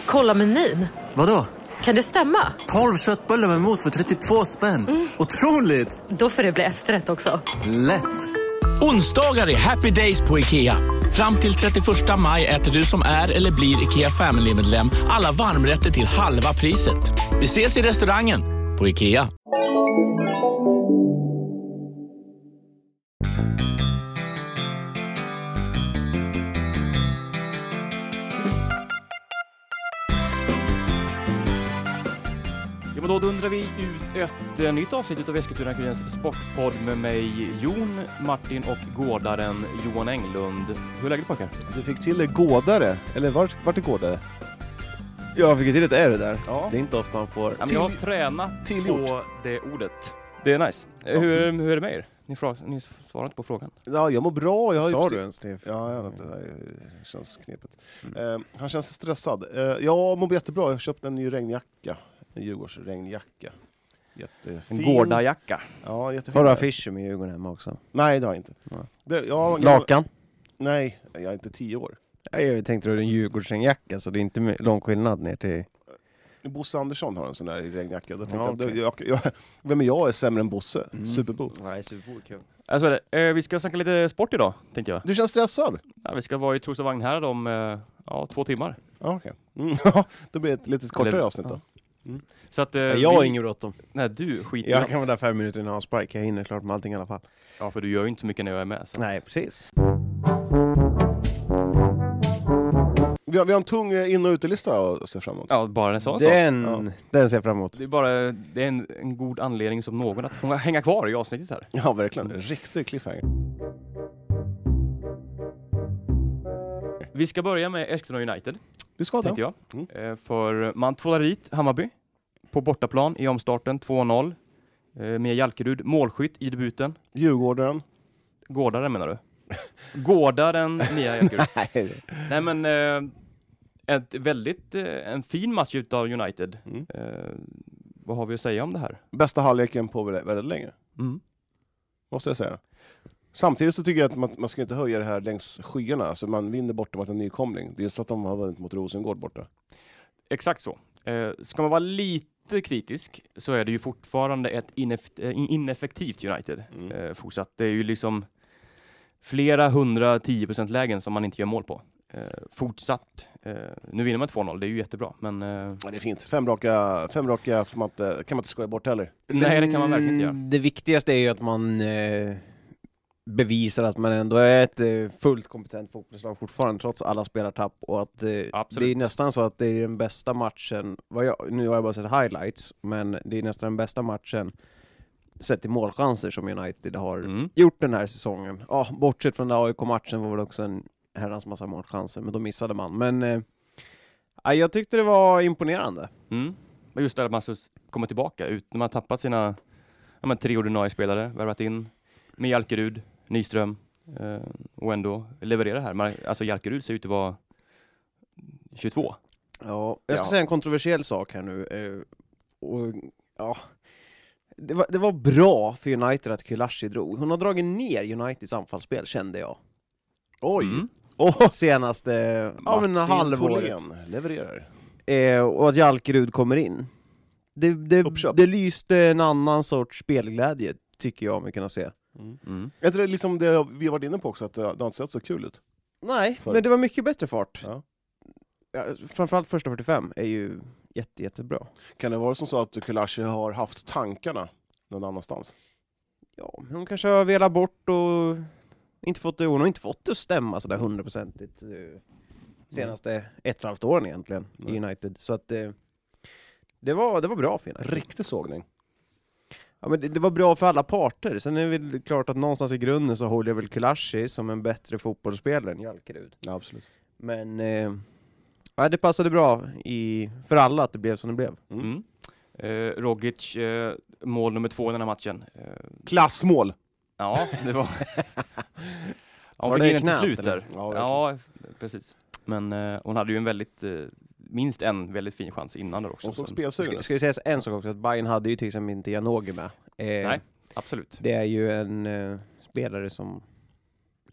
Kolla menyn. Vadå? Kan det stämma? 12 köttbullar med mos för 32 spänn. Otroligt! Då får det bli efterrätt också. Lätt! Onsdagar är happy days på IKEA. Fram till 31 maj äter du som är eller blir IKEA Family-medlem alla varmrätter till halva priset. Vi ses i restaurangen på IKEA. Då dundrar vi ut ett nytt avsnitt av Eskilstuna-Kurirens sportpodd med mig, Jon, Martin och gårdaren Johan Englund. Hur är läget, pojkar? Du fick till det gårdare, eller vart är gårdare? Jag fick till ett R där. Ja. Det är inte ofta han får. Ja, jag har tränat tillgjort på det ordet. Det är nice. Ja. Hur är det med er? Ni svarar inte på frågan. Ja, jag mår bra. Sa du ens det? Ja, det här känns knepigt. Han känns stressad. Jag mår jättebra. Jag har köpt en ny regnjacka. En Djurgårds regnjacka. Jättefin. En gårdajacka. Ja, jättefin. Har du affischer med Djurgården hemma också? Nej, det har jag inte. Lakan? Nej, jag är inte 10 år. Jag tänkte att det är en Djurgårdsregnjacka, så det är inte lång skillnad ner till... Bosse Andersson har en sån där regnjacka. Okay. Vem är jag är sämre än Bosse? Superbo. Nej, Superbo, kul. Alltså, vi ska snacka lite sport idag, tänkte jag. Du känns stressad? Ja, vi ska vara i Trosavagn här om 2 timmar. Ja, okej. Då blir det ett lite kortare avsnitt då. Så att, jag har ingen bråttom. Nej, du skiter Jag kan vara där 5 minuter innan avspark. Jag hinner klart med allting i alla fall. Ja, för du gör ju inte så mycket när jag är med. Så. Nej, precis. Vi har en tung in- och utelista att se fram emot. Ja, bara en sån sak. Den ser jag fram emot. Det är en god anledning som någon att hänga kvar i avsnittet här. Ja, verkligen. En riktig cliffhanger. Vi ska börja med Eskilstuna United. Vi ska tänkte jag. För man tvålar dit Hammarby på bortaplan i omstarten 2-0. Med Jalkerud målskytt i debuten. Djurgården. Gårdaren menar du? Gårdaren Mia Jalkerud. Nej men en fin match utav United. Vad har vi att säga om det här? Bästa halvleken på väldigt länge. Måste jag säga. Samtidigt så tycker jag att man ska inte höja det här längs skyarna. Så man vinner borta mot en nykomling. Det är så att de har vunnit mot Rosengård borta. Exakt så. Ska man vara lite kritisk så är det ju fortfarande ett ineffektivt United. Fortsatt. Det är ju liksom flera 110% lägen som man inte gör mål på. Fortsatt. Nu vinner man 2-0, det är ju jättebra. Men, ja, det är fint. Fem raka kan man inte skoja bort heller. Nej, det kan man verkligen inte göra. Det viktigaste är ju att man bevisar att man ändå är ett fullt kompetent fotbollslag fortfarande trots alla spelartapp, och att det är nästan så att det är den bästa matchen, nu har jag bara sett highlights, men det är nästan den bästa matchen sett till målchanser som United har gjort den här säsongen. Ja, bortsett från den AIK-matchen var det också en herrans massa målchanser, men då missade man. Men jag tyckte det var imponerande. Men just det att man ska komma tillbaka ut när man har tappat sina 3 ordinarie spelare, värvat in med Jalkerud, Nyström och ändå leverera här. Alltså Jalkerud ser ut att vara 22. Ja, jag ska säga en kontroversiell sak här nu. Det var bra för United att Kulashi drog. Hon har dragit ner Uniteds anfallsspel, kände jag. Oj! Senaste halvåret. Levererar. Och att Jalkerud kommer in. Det lyste en annan sorts spelglädje, tycker jag, om vi kan se. Jag tror liksom det vi har varit inne på också, att det har inte sett så kul ut. Nej, men det var mycket bättre fart. Ja, framförallt första 45 är ju jättebra. Kan det vara som så att Kulashi har haft tankarna någon annanstans? Ja, hon kanske har velat bort och hon har inte fått det att stämma sådär 100% senaste 1,5 åren egentligen i United. Så att det var bra för United. Riktig sågning. Ja, men det var bra för alla parter. Sen är det väl klart att någonstans i grunden så håller jag väl Kulashi som en bättre fotbollsspelare än Jalkerud. Ja, absolut. Men det passade bra för alla att det blev som det blev. Rogic, mål nummer 2 i den här matchen. Klassmål! Ja, det var... Hon fick in till slut där. Ja, precis. Men hon hade ju minst en väldigt fin chans innan där också. Ska vi säga en sak också, att Bayern hade ju till exempel inte Janogy med. Nej, absolut. Det är ju en spelare som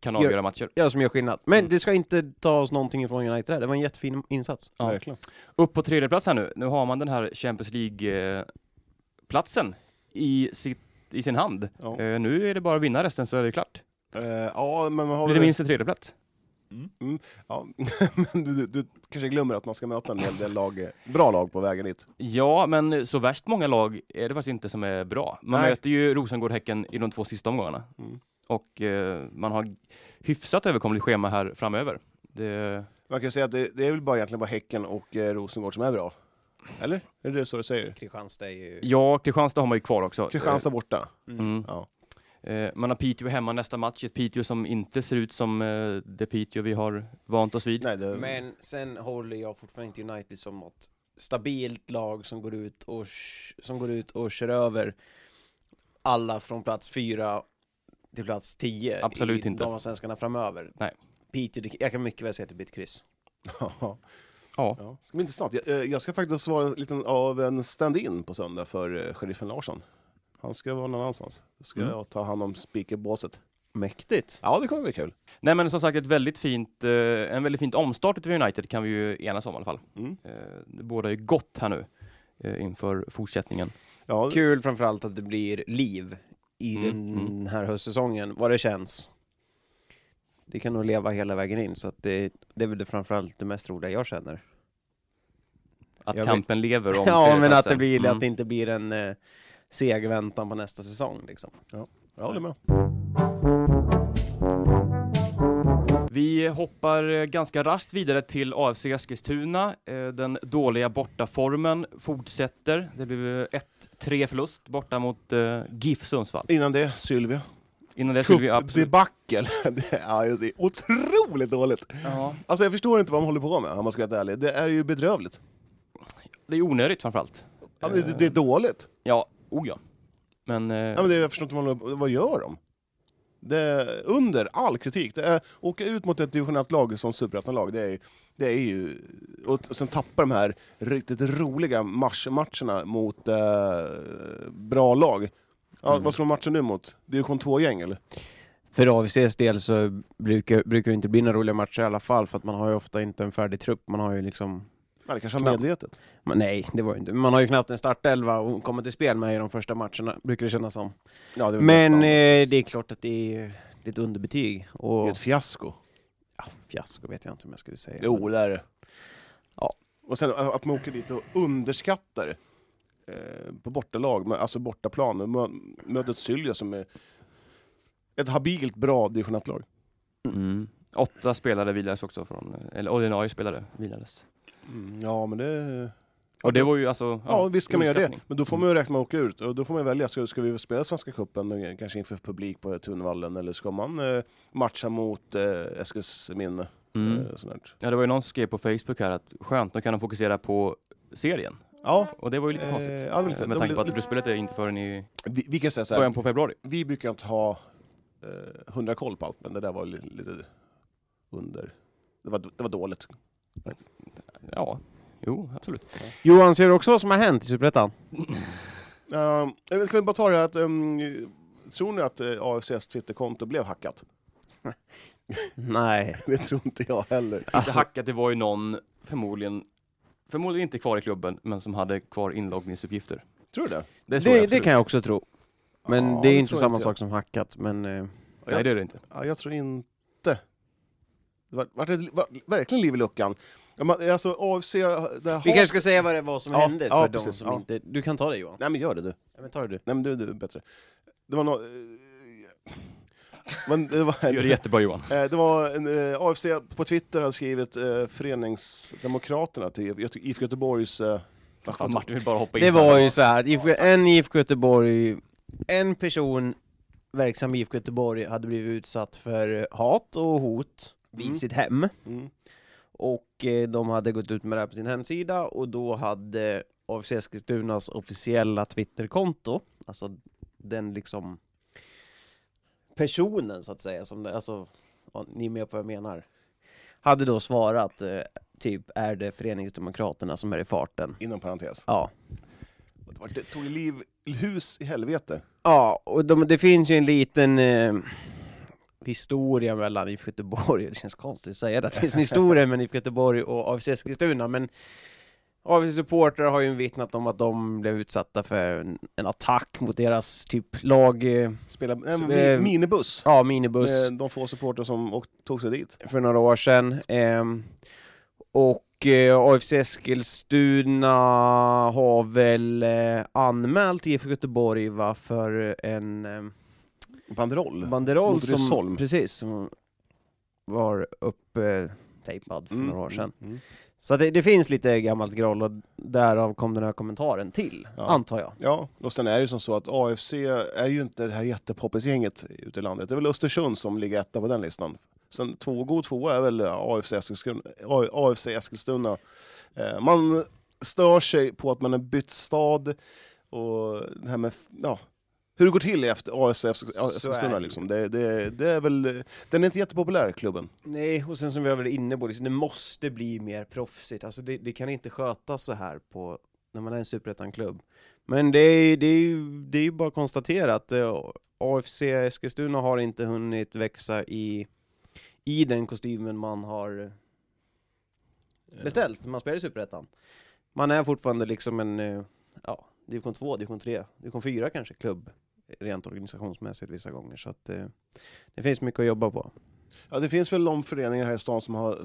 kan avgöra matcher. Ja, som gör skillnad. Men det ska inte ta oss någonting ifrån United. Det var en jättefin insats. Ja. Verkligen. Upp på tredje plats här nu. Nu har man den här Champions League-platsen i sin hand. Ja. Nu är det bara att vinna resten så är det klart. Ja, men man har Blir det minst en tredje plats? Ja, men du kanske glömmer att man ska möta en hel del bra lag på vägen dit. Ja, men så värst många lag är det faktiskt inte som är bra. Man möter ju Rosengård-Häcken i de 2 sista omgångarna. Och man har hyfsat överkomligt schema här framöver. Man kan säga att det är väl egentligen bara Häcken och Rosengård som är bra. Eller? Är det så du säger? Kristianstad är ju... Ja, Kristianstad har man ju kvar också. Kristianstad borta. Ja. Man har Piteå hemma nästa match. Ett Piteå som inte ser ut som det Piteå vi har vant oss vid. Nej, Men sen håller jag fortfarande inte United som ett stabilt lag som går ut och kör över alla från plats 4 till plats 10. Absolut inte. De svenskarna framöver. Nej. Piteå, jag kan mycket väl säga att det blir ett kryss. Ja. Det ska bli intressant. Jag ska faktiskt vara lite av en stand-in på söndag för sheriffen Larsson. Han ska vara någon annanstans. Då ska jag ta hand om speakerbåset. Mäktigt. Ja, det kommer bli kul. Nej, men som sagt en väldigt fint omstart till United kan vi ju enas om i alla fall. Det båda är gott här nu inför fortsättningen. Ja. Kul framförallt att det blir liv i den här höstsäsongen. Vad det känns. Det kan nog leva hela vägen in, så att det är väl framförallt det mest roliga jag känner. Att kampen lever om ja, men att det blir att det inte blir en seg väntan på nästa säsong liksom. Ja, jag håller med. Vi hoppar ganska raskt vidare till AFC Eskilstuna. Den dåliga bortaformen fortsätter. Det blev 1-3 förlust borta mot GIF Sundsvall. Innan det, Sylvia. Absolut. Debacle. Det är otroligt dåligt. Ja. Alltså jag förstår inte vad de håller på med, om man ska vara ärlig. Det är ju bedrövligt. Det är onödigt framförallt. Ja, det är dåligt. Ja, Men, men jag förstår inte vad gör de? Det är under all kritik. Det är åka ut mot ett divisionellt lag som superettan-lag. Det är ju... Och sen tappa de här riktigt roliga matcherna mot bra lag. Ja, vad slår matchen nu mot? Division 2-gäng, eller? För AFCs del så brukar det inte bli några roliga matcher i alla fall, för att man har ju ofta inte en färdig trupp. Man har ju liksom... Nej, det kanske är medvetet. Nej, det var inte. Man har ju knappt en startelva och kommer till spel med i de första matcherna, brukar det kännas som. Ja, det men det är klart att det är ett underbetyg. Och... Det är ett fiasko. Ja, fiasko vet jag inte om jag skulle säga. Jo, det är det. Ja. Och sen att man åker dit och underskattar på bortalag, alltså bortaplan. Mötet Sylja som är ett habilt bra divisionellt lag. 8 spelare vilades också eller ordinarie spelare vilades. Ja, men det... Och det var ju alltså... Ja, visst kan man göra det. Men då får man ju räkna med att åka ut. Och då får man välja, ska vi spela Svenska cupen kanske inför publik på Tunnvallen, eller ska man matcha mot Eskilsminne? Ja, det var ju någon som skrev på Facebook här att skönt, då kan de fokusera på serien. Ja. Och det var ju lite konstigt. Med tanke på att gruppspelet är inte förrän i vi kan säga så här, början på februari. Vi brukar inte ha 100 koll på allt, men det där var lite under. Det var dåligt. Ja, jo, absolut. Johan, ser du också vad som har hänt i Superettan? Jag ska bara ta det att tror ni att AFCs Twitterkonto blev hackat? Nej. Det tror inte jag heller. Inte hackat, det var ju någon förmodligen inte kvar i klubben, men som hade kvar inloggningsuppgifter. Tror du det? Det kan jag också tro. Men det är inte samma sak som hackat. Men, nej, det är det inte. Ja, jag tror inte. Det var verkligen liv i luckan. Alltså, AFC, vi kanske ska säga vad det var som hände för de som inte... Du kan ta det, Johan. Nej, men gör det du. Ja, men tar du. Nej, men du är bättre. Det var gör det jättebra, Johan. Det var en AFC på Twitter hade skrivit Föreningsdemokraterna till IFK Göteborgs... Martin vill bara hoppa in. Det var ju så här, en IFK Göteborg, en person verksam i IFK Göteborg hade blivit utsatt för hat och hot vid sitt hem. Och de hade gått ut med det här på sin hemsida, och då hade AFC Eskilstunas officiella Twitterkonto, alltså den liksom personen så att säga, som det, alltså, ni är med på vad jag menar, hade då svarat typ, är det Föreningsdemokraterna som är i farten? Inom parentes. Ja. Det tog liv hus i helvete. Ja, och det finns ju en liten historia mellan IFK Göteborg. Det känns konstigt att säga det. Det finns en historia mellan IFK Göteborg och AFC Eskilstuna. Men AFC-supportrar har ju vittnat om att de blev utsatta för en attack mot deras typ lag. Minibuss. Ja, minibuss. De få supportrar som tog sig dit. För några år sedan. Och AFC Eskilstuna har väl anmält IFK Göteborg för en banderoll som, precis, som var upptejpad för några år sedan. Så att det finns lite gammalt groll och därav kom den här kommentaren till, antar jag. Ja, och sen är det som så att AFC är ju inte det här jättepoppis-gänget ute i landet. Det är väl Östersund som ligger etta på den listan. Sen god två är väl AFC Eskilstuna. Man stör sig på att man har bytt stad och det här med hur det går till efter AFC Eskilstuna liksom. Det är väl, den är inte jättepopulär, klubben. Nej, och sen som vi har varit inne på, liksom, det måste bli mer proffsigt. Alltså det kan inte skötas så här när man är en superettan-klubb. Men det är ju bara att konstatera att AFC Eskilstuna har inte hunnit växa i den kostymen man har beställt när man spelar i superettan. Man är fortfarande liksom en division 2, division 3, division 4 kanske klubb rent organisationsmässigt vissa gånger, så att det finns mycket att jobba på. Ja, det finns väl de föreningar här i stan som har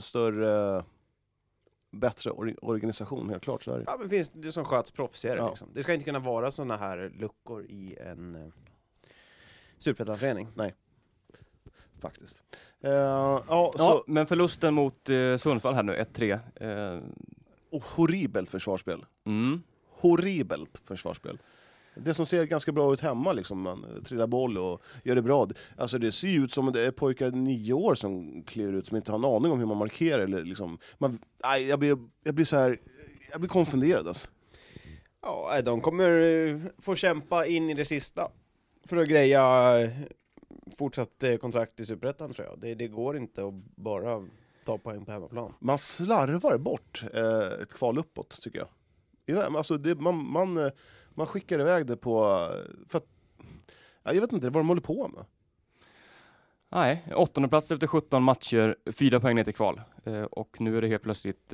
bättre organisation, helt klart så är det. Ja, men finns det som sköts proffsigare liksom. Det ska inte kunna vara såna här luckor i en superettanförening. Nej. Faktiskt. Men förlusten mot Sundsvall här nu, 1-3. Och horribelt försvarsspel. Horribelt försvarsspel. Det som ser ganska bra ut hemma, liksom, man trillar boll och gör det bra. Alltså det ser ju ut som att det är pojkar 9 år som kliver ut, som inte har en aning om hur man markerar. Eller liksom, jag blir så här, jag blir konfunderad alltså. Ja, de kommer få kämpa in i det sista för att greja fortsatt kontrakt i Superettan, tror jag. Det går inte att bara ta poäng på hemmaplan. Man slarvar bort ett kval uppåt, tycker jag. Alltså man skickar iväg det på för att, jag vet inte vad de håller på med. Nej, 8:e plats efter 17 matcher, 4 poäng ner till kval. Och nu är det helt plötsligt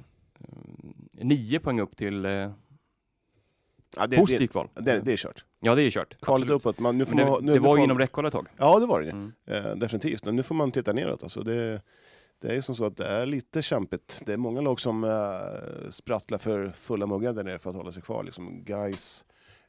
9 poäng upp till positiv kval. Det är kört. Ja, det är kört. Kvalet uppåt. Det var ju inom räckhåll ett tag. Ja, det var det. Definitivt. Men nu får man titta neråt. Alltså det är ju som så att det är lite kämpigt. Det är många lag som sprattlar för fulla muggar där nere för att hålla sig kvar. Liksom Gais,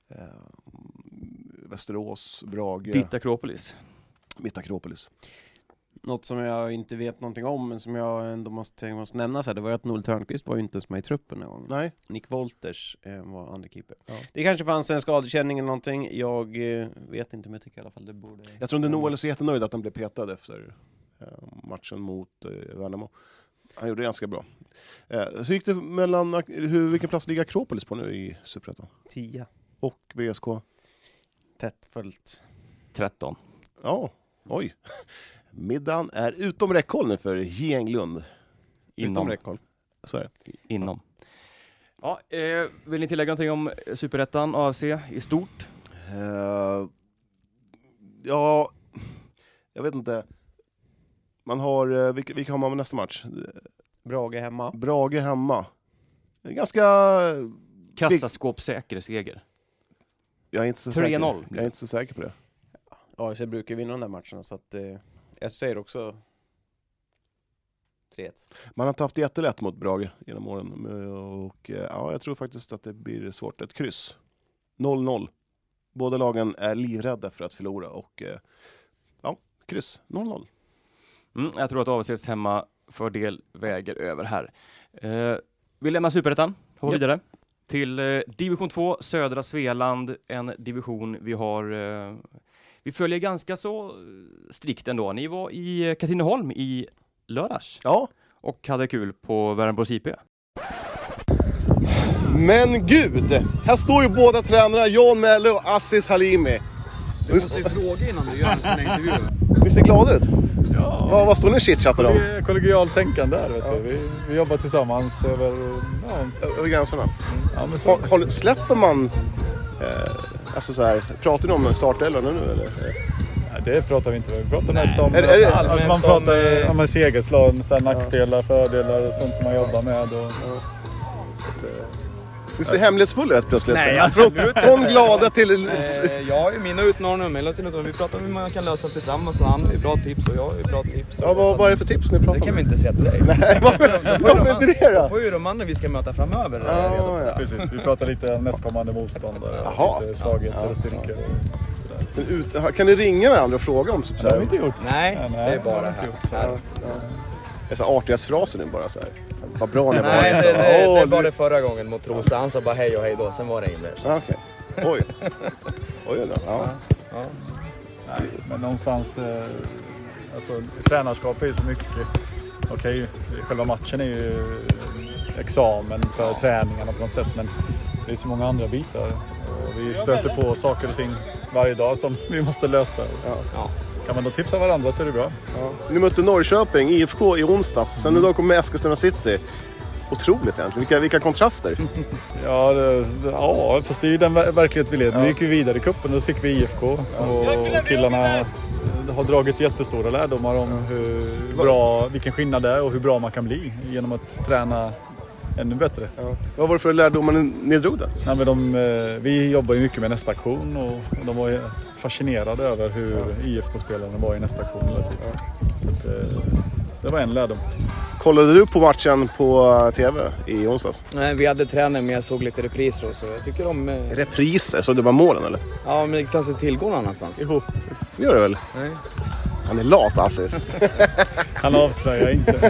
Västerås, Brage. Ditt Akropolis. Mitt Akropolis. Något som jag inte vet någonting om, men som jag ändå måste nämna så här, det var att Noel Törnqvist var ju inte ens med i truppen någon gång. Nej. Nick Wolters var andra keeper. Ja. Det kanske fanns en skadekänning eller någonting. Jag vet inte, men jag tycker i alla fall det borde... Jag tror inte Noel är så jättenöjd att han blev petad efter matchen mot Värnamo. Han gjorde det ganska bra. Så gick det mellan... Vilken plats ligger Akropolis på nu i Superettan? 10. Och VSK? Tätt följt. 13. Ja, oj. Middagen är utom räckhåll nu för Gänglund. Utom räckhåll. Så är det. Inom. Ja, vill ni tillägga någonting om Superettan, AFC i stort? Ja, jag vet inte. Man har, vilka har man med nästa match? Brage hemma. Brage hemma. Ganska... Kassaskåpssäker seger. Jag är inte så 3-0. säker. Jag är inte så säker på det. Ja, jag brukar vinna de där matcherna, så att jag säger också 3-1. Man har inte haft jättelätt mot Brage genom åren. Och jag tror faktiskt att det blir svårt. Ett kryss. 0-0. Båda lagen är livrädda för att förlora. Och kryss. 0-0. Jag tror att AFC:s hemmafördel väger över här. Vi lämnar Superettan. Går vidare till division 2, södra Svealand. En division vi följer ganska så strikt ändå. Ni var i Katrineholm i lördags. Ja. Och hade kul på Värnbos IP. Men gud! Här står ju båda tränarna, Jan Melle och Aziz Halimi. Du måste ju fråga innan du gör en sån här intervju. Ni ser glada ut. Ja. Vad står ni och chitchattar om? Det är kollegialt tänkande där, vet du. Vi jobbar tillsammans över gränserna. Ja, men släpper man... alltså så här, pratar ni om startelvan nu eller? Det pratar vi inte om. Vi pratar mest om... Är man pratar om en segerslag, nackdelar, fördelar och sånt som man jobbar med. Du ser hemlighetsfull ut plötsligt. Nej, absolut. Från glada till... Jag har ju mina utmaningar. Vi pratar om hur man kan lösa tillsammans. Och han har ju bra tips och jag har ju bra tips. Ja, vad är det för tips ni pratar om? Det kan vi inte säga till dig. Nej, varför inte det då? Då får ju de andra vi ska möta framöver. Ja. Precis, vi pratar lite om nästkommande motståndare. Lite svagheter och styrkor. Kan ni ringa varandra och fråga om det har vi inte gjort. Nej, det är bara här. Det är så artighetsfraser nu bara så här. Vad bra ni var. Nej, det var det förra gången mot Trosa. Han sa bara hej och hej då, sen var det inget mer. Okej. Oj då. Ja. Nej, men någonstans... Alltså, tränarskap är ju så mycket... Okej, själva matchen är ju examen för träningarna på något sätt. Men det är så många andra bitar. Och vi stöter på saker och ting varje dag som vi måste lösa. Ja. Kan man då tipsa varandra så är det bra. Ja. Ni mötte Norrköping, IFK i onsdags. Sen idag kommer Eskilstuna City. Otroligt egentligen. Vilka kontraster. Ja, fast det är ju den verklighet vi led. Nu gick vi vidare i kuppen och då fick vi IFK. Och killarna har dragit jättestora lärdomar om vilken skillnad det är och hur bra man kan bli genom att träna ännu bättre. Ja. Vad var det för lärdomar ni drog då? Nej, men vi jobbar ju mycket med nästa aktion och de var fascinerade över hur IFK-spelarna var i nästa aktion hela tiden. Så det var en lärdom. Kollade du på matchen på tv i onsdags? Nej, vi hade träning men jag såg lite repriser så jag tycker om... Repriser? Så det var målen eller? Ja, men det fanns ju tillgång någonstans. Jo, det gör det väl? Nej. Han är lat, Assis. Han avslöjar inte.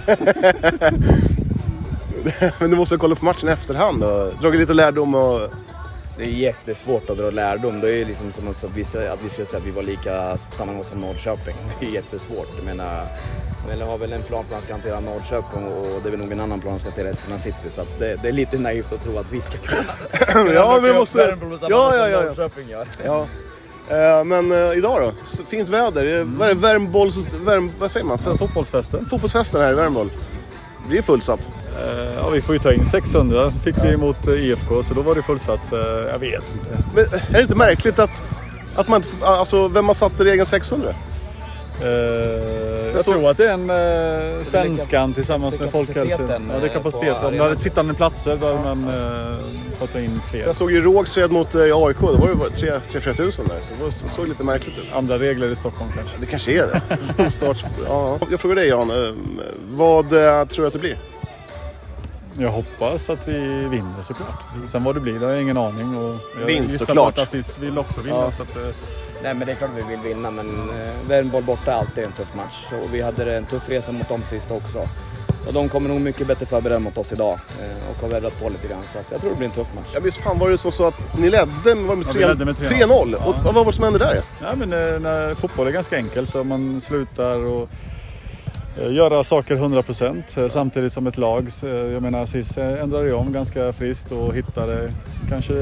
Men du måste kolla på matchen i efterhand och dra lite lärdom och... Det är jättesvårt att dra lärdom. Det är ju liksom som att vi skulle säga att vi var lika samma nivå som Norrköping. Det är jättesvårt. Jag menar, har väl en plan för att ska hantera Norrköping och det är väl nog en annan plan för att hantera Eskilstuna City. Så att det är lite naivt att tro att vi ska kunna. Ja, vi måste... Norrköping gör. Ja. Men idag då? Fint väder. Vad är det? Vad säger man? Fotbollsfesten. Fotbollsfesten här i Värmboll. Det är fullsatt. Ja, vi får ju ta in 600. Fick vi mot IFK så då var det fullsatt. Jag vet inte. Men är det inte märkligt att man inte... Alltså, vem har satt regeln 600? Jag tror att det är en svenskan tillsammans med folkhälsan. Ja, det är kapaciteten. Om det hade sittande platser där man får ta in fler. Jag såg ju Rågsved mot AIK. Det var ju 3-4 tusen där. Det såg lite märkligt ut. Andra regler i Stockholm kanske. Det kanske är det. Storstart. Ja. Jag frågar dig Jan. Vad tror du att det blir? Jag hoppas att vi vinner såklart. Sen vad det blir, det har jag ingen aning. Och jag vinst såklart. Assis vill också vinna. Ja. Så att, nej, men det är klart vi vill vinna, men Värmboll borta är alltid en tuff match. Och vi hade en tuff resa mot dem sist också. Och de kommer nog mycket bättre förberedda mot oss idag och har vädrat på lite grann. Så jag tror det blir en tuff match. Ja, visst fan var det så att ni ledde med 3-0. Ja. Och vad var det som hände där? Ja, men när fotboll är ganska enkelt och man slutar och göra saker 100% samtidigt som ett lag. Jag menar, Sis ändrade ju om ganska friskt och hittade kanske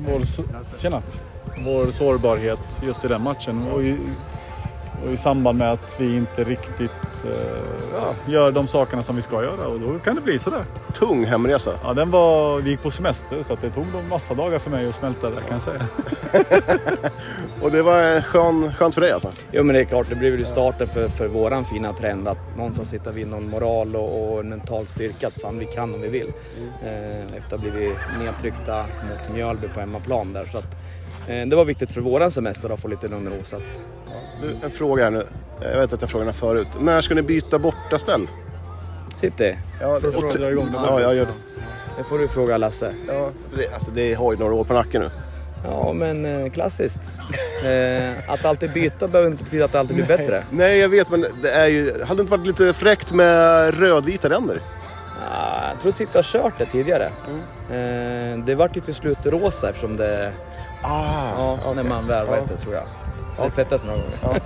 vår sårbarhet just i den matchen. Och i samband med att vi inte riktigt gör de sakerna som vi ska göra. Och då kan det bli sådär. Tung hemresa. Ja, vi gick på semester så att det tog en massa dagar för mig att smälta det, kan jag säga. Och det var skönt för dig alltså? Jo, men det är klart, det blev ju starten för våran fina trend. Att någonstans sitter vi någon moral och mental styrka. Att fan, vi kan om vi vill. Efter att bli nedtryckta mot Mjölby på hemmaplan där. Så att det var viktigt för våran semester att få lite lugn och ro. Så att, Nu, en fråga här nu. Jag vet att jag frågade förut. När ska ni byta bortaställ? City? Ja, jag gör det. Det får du fråga Lasse. Ja, det har ju några år på nacken nu. Ja, men klassiskt. Att alltid byta behöver inte betyda att det alltid blir bättre. Nej, jag vet, men det är ju... Hade det inte varit lite fräckt med rödvita ränder? Jag tror City har kört det tidigare. Det var ju till slut rosa eftersom det... Okay. När man värvar det tror jag. Det tvättas några gånger.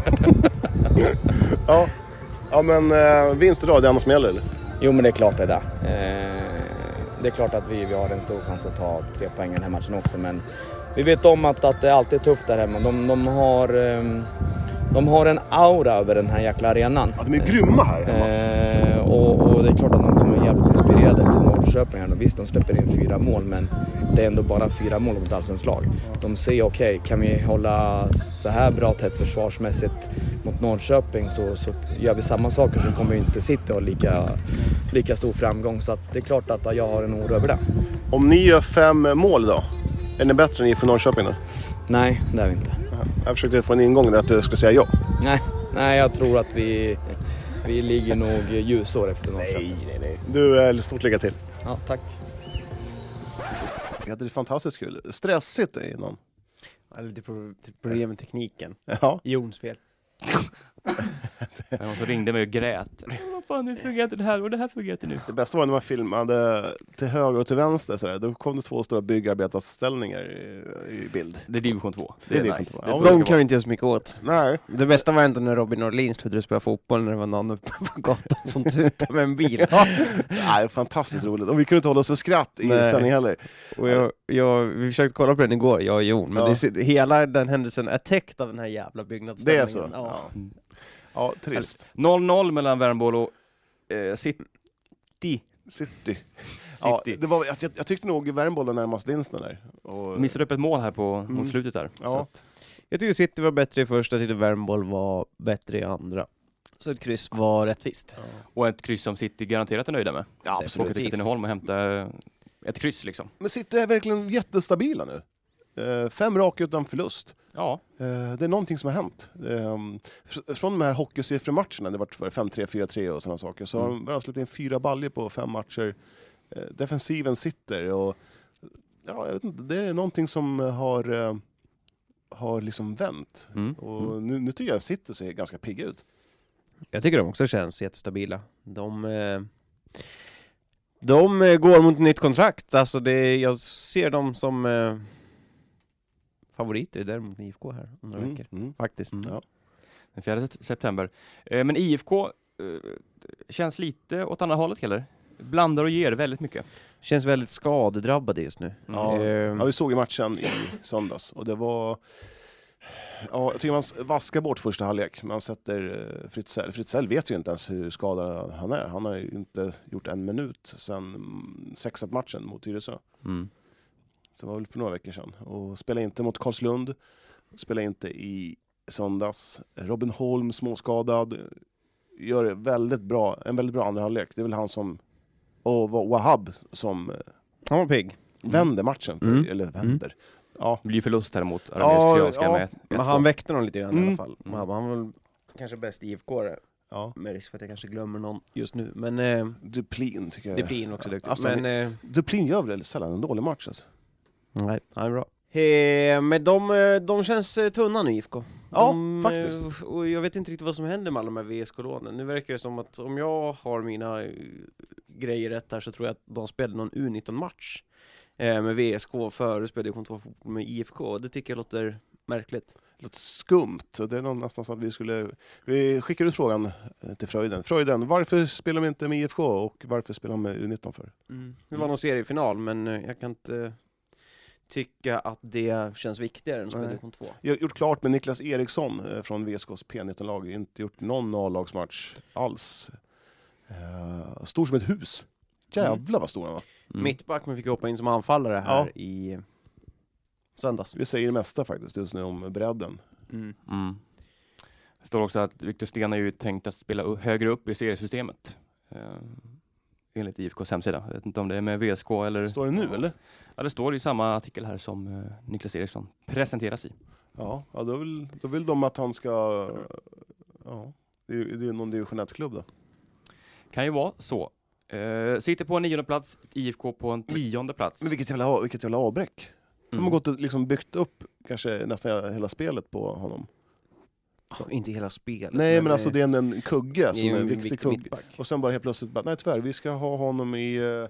Ja, men vinst idag, det är annars som gäller, eller? Jo, men det är klart det där. Det är klart att vi har en stor chans att ta 3 poäng i den här matchen också. Men vi vet om att det är alltid tufft där hemma. De har en aura över den här jäkla arenan. Ja, de är grymma här hemma. Och det är klart att de kommer jävligt inspirerade efter Norrköping här. Visst, de släpper in 4 mål, men det är ändå bara 4 mål mot allsens lag. De säger okej, kan vi hålla så här bra tätt försvarsmässigt mot Norrköping så gör vi samma saker, så kommer vi inte sitta och lika stor framgång. Så att det är klart att jag har en oro över det. Om ni gör 5 mål då, är ni bättre än ni från Norrköping då? Nej, det är vi inte. Jag försökte få en ingång där att du skulle säga ja. Nej, jag tror att vi ligger nog ljusår efter Norrköping. Nej. Du är stort lycka till. Ja, tack. Det är fantastiskt kul. Stressigt innan. Lite problem med tekniken. Ja. Jons fel. Någon som ringde mig och grät. Vad fan, nu fungerar inte det här och det här fungerar inte nu. Det bästa var när man filmade till höger och till vänster sådär. Då kom det 2 stora byggarbetarställningar i bild. Det är division 2. Det är nice. nice. Ja, De kan vi inte göra så mycket åt. Nej. Det bästa var ändå när Robin Norlin slutade spela fotboll när det var någon uppe på gatan som tutade med en bil. Nej, fantastiskt roligt. Och vi kunde inte hålla oss för skratt i sändning heller. Och vi försökte kolla på den igår, jag och Jon. Men hela den händelsen är täckt av den här jävla byggnadsställningen. Det är så? Ja, trist. 0-0 mellan Värnboll och City. Ja, det var, jag tyckte nog Värnboll var närmast vinsten där. Och missade upp ett mål här mot slutet där. Ja. Så att, jag tycker City var bättre i första, jag tyckte Värnboll var bättre i andra. Så ett kryss var rättvist. Ja. Och ett kryss som City garanterat är nöjda med. Ja, absolut. Åka till Holm och hämta ett kryss liksom. Men City är verkligen jättestabila nu. 5 raka utan förlust. Ja. Det är någonting som har hänt. Från de här hockeysiffrematcherna, det var 5-3, 4-3 och sådana saker, så har de släppt in 4 baljor på 5 matcher. Defensiven sitter och ja, jag vet inte, det är någonting som har liksom vänt. Och nu tycker jag City ser ganska pigga ut. Jag tycker de också känns jättestabila. De går mot ett nytt kontrakt. Alltså jag ser dem som favoriter däremot IFK här om några veckor. Faktiskt. Ja. Den 4 september. Men IFK känns lite åt andra hållet heller. Blandar och ger väldigt mycket. Känns väldigt skadedrabbade just nu. Ja, vi såg i matchen i söndags. Och det var... Ja, jag tycker man vaskar bort första halvlek. Man sätter Fritzell. Fritzell vet ju inte ens hur skadad han är. Han har ju inte gjort 1 minut sedan 6-1-matchen mot Tyresö. Så det var väl för några veckor sedan. Och spelade inte mot Karlslund. Spelade inte i söndags. Robin Holm, småskadad. Gör en väldigt bra andra halvlek. Det är väl han som... Och Wahab som... Han var pigg. Vänder matchen. Eller vänder. Ja. Det blir förlust här mot Arameisk med. Men han väckte någon lite grann i alla fall. Han var väl kanske bäst IFK-are. Ja. Med risk för att jag kanske glömmer någon just nu. Men Duplin tycker jag. Duplin också duktig. Alltså, men Duplin gör väl sällan en dålig match alltså. Nej, han är bra. Men de känns tunna nu, IFK. Faktiskt. Och jag vet inte riktigt vad som händer med alla de här VSK-lånen. Nu verkar det som att om jag har mina grejer rätt här så tror jag att de spelade någon U19-match med VSK före spelade jag fotboll med IFK. Det tycker jag låter märkligt. Det låter skumt. Det är nästan så att vi skickar ut frågan till Fröjden, varför spelar de inte med IFK och varför spelar de med U19 för? Det var någon seriefinal, men jag kan inte tycka att det känns viktigare än att spela division 2. Jag har gjort klart med Niklas Eriksson från VSKs P19-lag. Inte gjort någon A-lagsmatch alls. Stor som ett hus. Jävlar vad stor han var. Mittback, men fick hoppa in som anfallare här i söndags. Vi säger det mesta faktiskt just nu om bredden. Det står också att Viktor Sten är ju tänkt att spela högre upp i seriesystemet. Enligt IFKs hemsida. Jag vet inte om det är med VSK eller... Står det nu eller? Ja, det står i samma artikel här som Niklas Eriksson presenteras i. Ja, då vill de att han ska... Ja, det är någon division 1-klubb då. Kan ju vara så. Sitter på en 9:e plats, IFK på en 10:e plats. Men vilket jävla avbräck. De har gått och liksom byggt upp kanske nästan hela spelet på honom. Inte hela spelet. Nej, men alltså det är en kugge som är en viktig kugge. Mittback. Och sen bara helt plötsligt, nej tyvärr, vi ska ha honom i...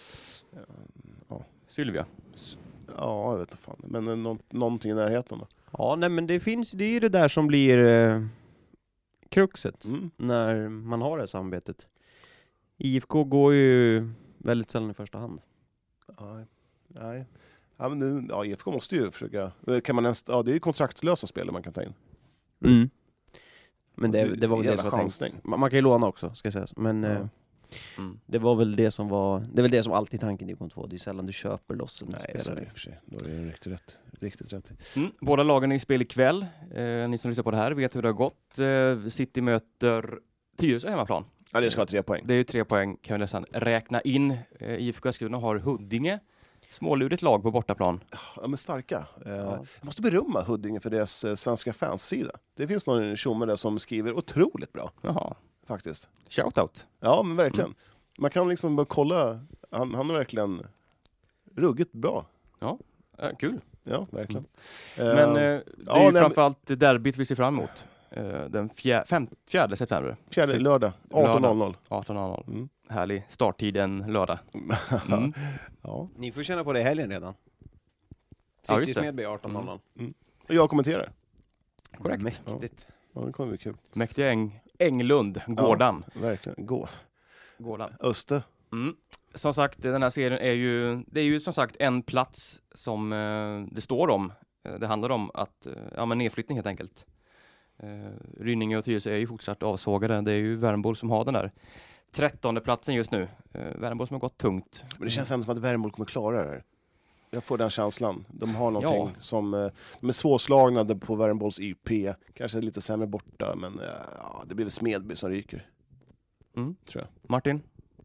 Sylvia. Ja, jag vet inte fan. Men någonting i närheten då. Ja, nej men det är ju det där som blir kruxet när man har det samarbetet. IFK går ju väldigt sällan i första hand. Nej. Ja, men IFK måste ju försöka... Kan man ens, det är ju kontraktlösa spelare man kan ta in. Men det var väl det som var tänkt. Man kan ju låna också, ska sägas. Men Det var väl det som det är väl det som alltid tanken i division 2. Det är sällan du köper loss en Nej, spelare. i och för sig. Då är det riktigt rätt. Båda lagen är i spel ikväll. Ni som lyssnar på det här vet hur det har gått. City möter Tyresö hemmaplan. Ja, det ska ha 3 poäng. Det är ju 3 poäng kan vi nästan räkna in. IFK Eskilstuna har Huddinge. Smålurigt lag på bortaplan. Ja, men starka. Jag måste berömma Huddinge för deras svenska fanssida. Det finns någon tjomme där som skriver otroligt bra. Jaha. Faktiskt. Shoutout. Ja, men verkligen. Man kan liksom bara kolla. Han är verkligen ruggigt bra. Ja, kul. Ja, verkligen. Men det är ju framförallt derbyt vi ser fram emot. Den 4 september. 4 lördag, 18.00. 18.00. Härlig starttid en lördag. Ja. Ni får känna på det i helgen redan. Ja, just det. Smedby 18.00. Och jag kommenterar. Korrekt. Mäktigt. Ja, det kommer bli kul. Mäktiga Englund, Gårdan. Ja, verkligen. Gårdan. Öster. Som sagt, den här serien är ju som sagt en plats som det står om. Det handlar om att, nedflyttning helt enkelt. Rynninge och Tyresö är ju fortsatt avsågade. Det är ju Värmbo som har den där 13:e platsen just nu. Värmbo som har gått tungt. Men det känns ändå som att Värmbo kommer klara det här. Jag får den känslan. De har någonting som... De är svårslagna på Värmbolls IP. Kanske lite sämre borta, men det blir väl Smedby som ryker. Tror jag. Martin?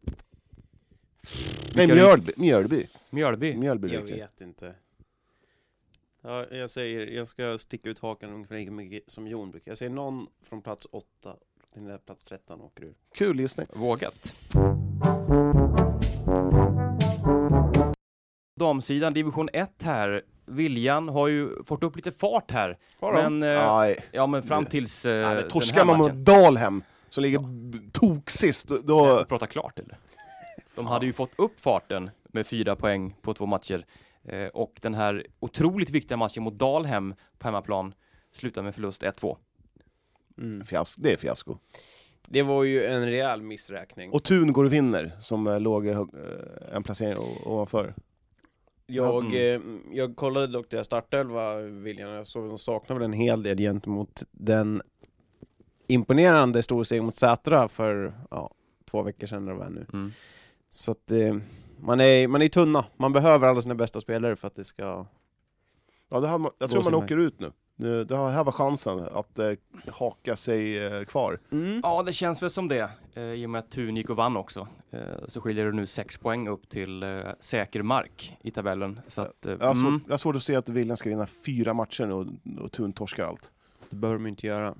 Nej, Mjölby. Mjölby Jag ryker. vet inte. Ja, jag ska sticka ut hakan ungefär lika mycket som Jon brukar. Jag säger någon från plats 8 till plats 13 åker ur. Kul gissning. Vågat. Damsidan, division 1 här. Viljan har ju fått upp lite fart här. Men fram tills det den torskar här man mot matchen. Dalhem som ligger tok sist. Då... Jag får prata klart eller? De hade ju fått upp farten med 4 poäng på 2 matcher. Och den här otroligt viktiga matchen mot Dalhem på hemmaplan slutar med förlust 1-2. Det är fiasko. Det var ju en rejäl missräkning. Och Thun går och vinner som låg en placering ovanför. Jag kollade dock deras startelva, William. Jag såg att de saknade väl en hel del gentemot den imponerande storseg mot Sätra för 2 veckor sedan. Det var nu. Så att man är tunna. Man behöver alla sina bästa spelare för att det ska... Ja, jag tror man åker ut nu. Det här var chansen att haka sig kvar. Ja, det känns väl som det. I och med att Thun gick och vann också. Så skiljer det nu 6 poäng upp till säker mark i tabellen. Så att, jag har svårt att se att Viljan ska vinna 4 matcher och Thun torskar allt. Det behöver de inte göra.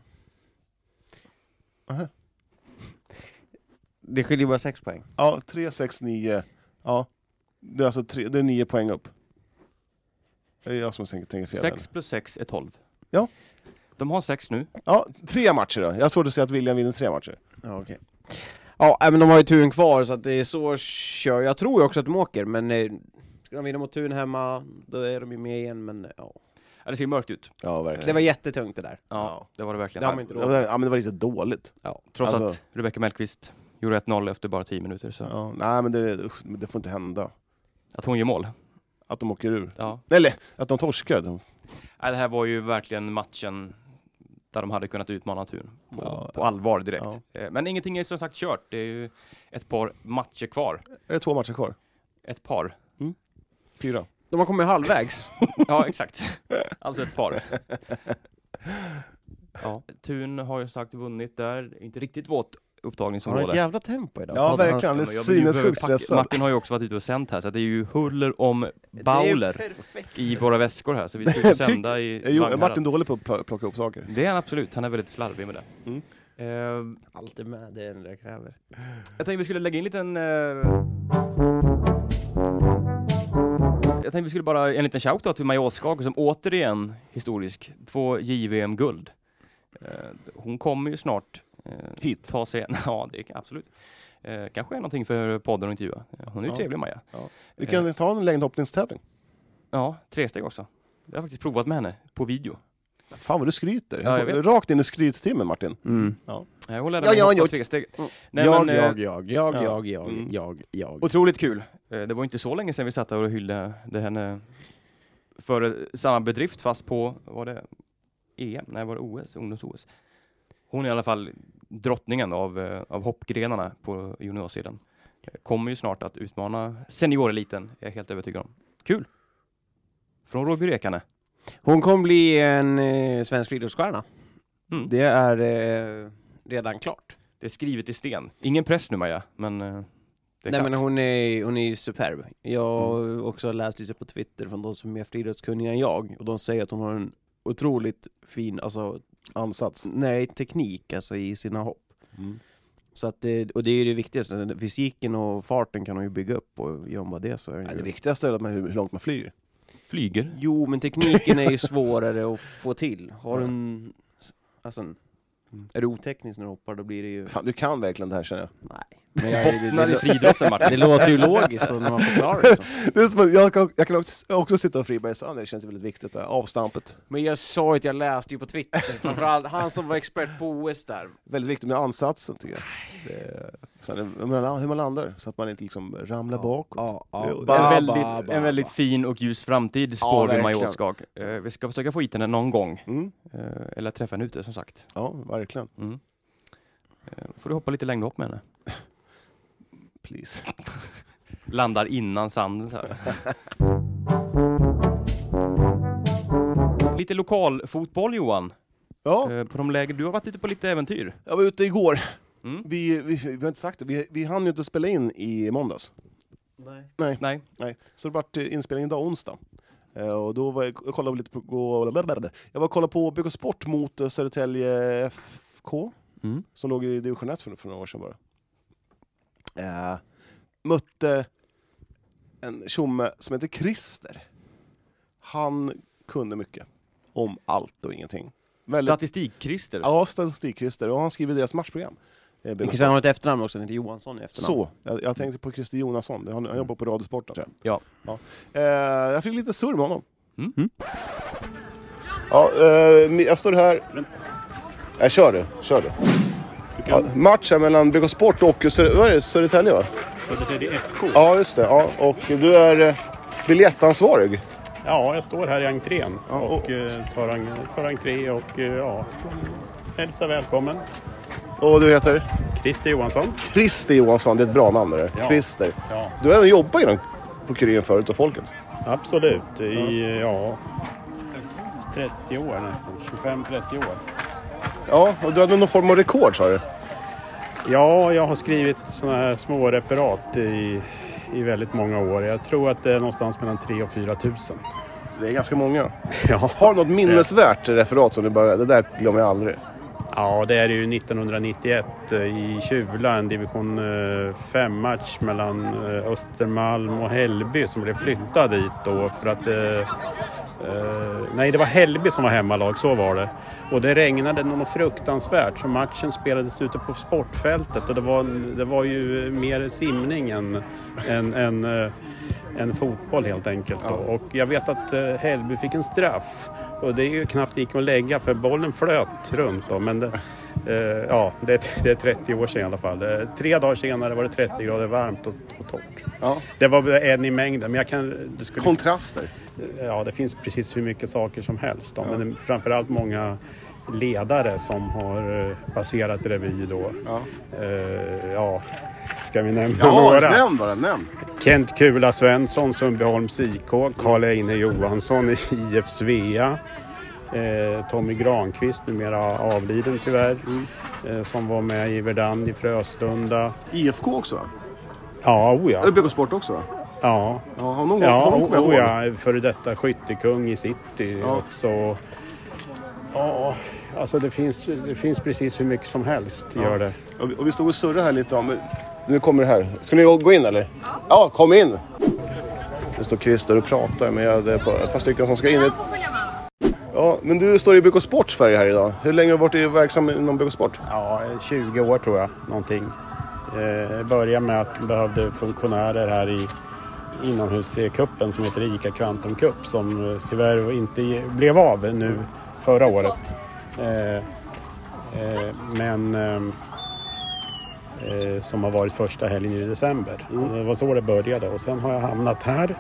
Det skiljer bara 6 poäng. Ja, 3, 6, 9. Ja, det är alltså det är 9 poäng upp. Det är jag som tänker fel. 6 plus 6 är 12. Ja. De har 6 nu. Ja, 3 matcher då. Jag trodde att William vinner 3 matcher. Ja, okej. Ja, men de har ju Thun kvar så att det är så kör. Jag tror ju också att de åker, men ska de vinna mot Thun hemma, då är de ju med igen, men ja. Ja, det ser mörkt ut. Ja, verkligen. Det var jättetungt det där. Ja, det var det verkligen. Det har man inte råd. Men det var lite dåligt. Ja. Trots att Rebecca Mellqvist gjorde 1-0 efter bara 10 minuter. Så. Ja, nej, men det får inte hända. Att hon gör mål. Att de åker ur. Ja. Eller att de torskar. Nej, det här var ju verkligen matchen där de hade kunnat utmana Thun på allvar direkt. Ja. Men ingenting är som sagt kört. Det är ju ett par matcher kvar. Är det 2 matcher kvar? Ett par. 4. De har kommit halvvägs. Ja, exakt. Alltså ett par. Ja. Thun har ju sagt vunnit där. Inte riktigt vårt upptagningsområde. Har ett jävla tempo idag. Ja, verkligen. Det är sinnessjukt stressad. Martin har ju också varit ute och sänt här, så det är ju huller om bauler i våra väskor här. Så vi ska ju sända i är Martin dålig på att plocka upp saker? Det är han absolut. Han är väldigt slarvig med det. Allt är med det jag kräver. Jag tänkte vi skulle lägga in lite Jag tänkte vi skulle bara en liten shoutout till Maja Åskag som återigen historisk 2 JVM-guld. Hon kommer ju snart hit. Ta sig, ja, det är absolut. Kanske är någonting för podden att intervjua. Hon är ju trevlig, Maja. Ja. Vi kan ta en längdhoppningstävling. Ja, 3-steg också. Jag har faktiskt provat med henne på video. Fan vad du skryter. Ja, jag vet. Rakt in i skryttimmen, Martin. Ja. Hon lärde mig hoppa 3-steg. Jag. Otroligt kul. Det var inte så länge sedan vi satt där och hyllade henne för samma bedrift, fast på, var det EM? Nej, var det OS? Ungdoms-OS. Hon är i alla fall drottningen av hoppgrenarna på juniorsidan. Kommer ju snart att utmana senioreliten, är jag helt övertygad om. Kul! Från Råby Rekane. Hon kommer bli en svensk friidrottsstjärna. Det är redan klart. Det är skrivet i sten. Ingen press nu, Maja, men det är klart. Men hon är superb. Jag har också läst lite på Twitter från de som är mer friidrottskunniga än jag. Och de säger att hon har en otroligt fin ansats. Nej, teknik alltså, i sina hopp. Så att och det är det viktigaste. Fysiken och farten kan hon ju bygga upp, och gör man det så är det viktigaste är att hur långt man flyger. Flyger? Jo, men tekniken är ju svårare att få till. Har en är det otekniskt när du hoppar, då blir det ju... Fan, du kan verkligen det här, känner jag. Nej. Men bottnar i friidrotten, Martin. Det låter ju logiskt när man förklarar det. Det är som, jag kan också sitta och friberga, det känns väldigt viktigt, det avstampet. Men jag sa att jag läste ju på Twitter, framförallt han som var expert på OS där. Väldigt viktigt med ansatsen, tycker jag. Hur man landar, så att man inte liksom ramlar bakåt. En väldigt fin och ljus framtid spår vi Majorskag. Vi ska försöka få hit henne någon gång. Eller träffa henne ute, som sagt. Ja, verkligen. Får du hoppa lite längdhopp med henne? Please. Landar innan sanden så här. Lite lokalfotboll, Johan. Ja. På de läger. Du har varit ute på lite äventyr. Jag var ute igår. Vi har inte sagt det. Vi hann ju inte spela in i måndags. Nej. Så det vart inspelning idag, onsdag. Och då var jag kollade lite på BK Sport mot Södertälje FK. Som låg i division 1 för några år sedan bara. Mötte en tjomme som heter Christer. Han kunde mycket om allt och ingenting. Statistik-Christer? Ja, Statistik-Christer. Och han skriver deras matchprogram. Vilket han har ett efternamn också, han heter Johansson i efternamn. Så, jag tänkte på Christer Jonasson. Han jobbar på Radiosporten. Ja. Jag fick lite surr med honom. Ja, jag står här. Jag kör det. Ja, matchen mellan BK Sport och Södertälje, va? Södertälje FK. Ja, just det. Ja, och du är biljettansvarig. Ja, jag står här i entrén och tar entré och hälsar välkommen. Och du heter? Christer Johansson. Christer Johansson, det är ett bra namn det. Ja. Christer. Ja. Du har även jobbat inom på Kuriren förut och Folket. Absolut, i 30 år nästan, 25-30 år. Ja, och du hade någon form av rekord, sa du? Ja, jag har skrivit såna här små referat i väldigt många år. Jag tror att det är någonstans mellan 3 och 4 tusen. Det är ganska många. Ja. Har du något minnesvärt referat som du bara, det där glömmer jag aldrig? Ja, det är ju 1991 i Kjula, en division 5-match mellan Östermalm och Hällby som blev flyttad dit då för att nej, det var Hällby som var hemmalag, så var det. Och det regnade något fruktansvärt, så matchen spelades ute på sportfältet och det var ju mer simning än fotboll helt enkelt då. Och jag vet att Hällby fick en straff. Och det är ju knappt gick att lägga för bollen flöt runt då. Men det är 30 år sedan i alla fall. 3 dagar senare var det 30 grader varmt och torrt. Ja. Det var en i mängden. Men kontraster? Ja, det finns precis hur mycket saker som helst. Då. Men framförallt många ledare som har passerat revy då. Ska vi nämna några? Nämn. Kent Kula Svensson, Sundbyholms IK, Karl-Eine Johansson i IF Svea, Tommy Granqvist, numera avliden tyvärr, som var med i Verdun i Fröslunda. IFK också? Ja, Eller BK Sport också? Ja. Före detta skyttekung i City också. Ja, alltså det finns precis hur mycket som helst, gör det. Och vi stod och surrade här lite om... Nu kommer det här. Ska ni gå in eller? Ja, kom in! Det står Christer och pratar med ett par stycken som ska in. Ja, men du står i BK Sports färg här idag. Hur länge har du varit verksam inom BK Sport? Ja, 20 år tror jag, någonting. Började med att vi behövde funktionärer här i inomhuscupen som heter ICA Quantum Cup, som tyvärr inte blev av nu förra året. Som har varit första helgen i december. Det var så det började och sen har jag hamnat här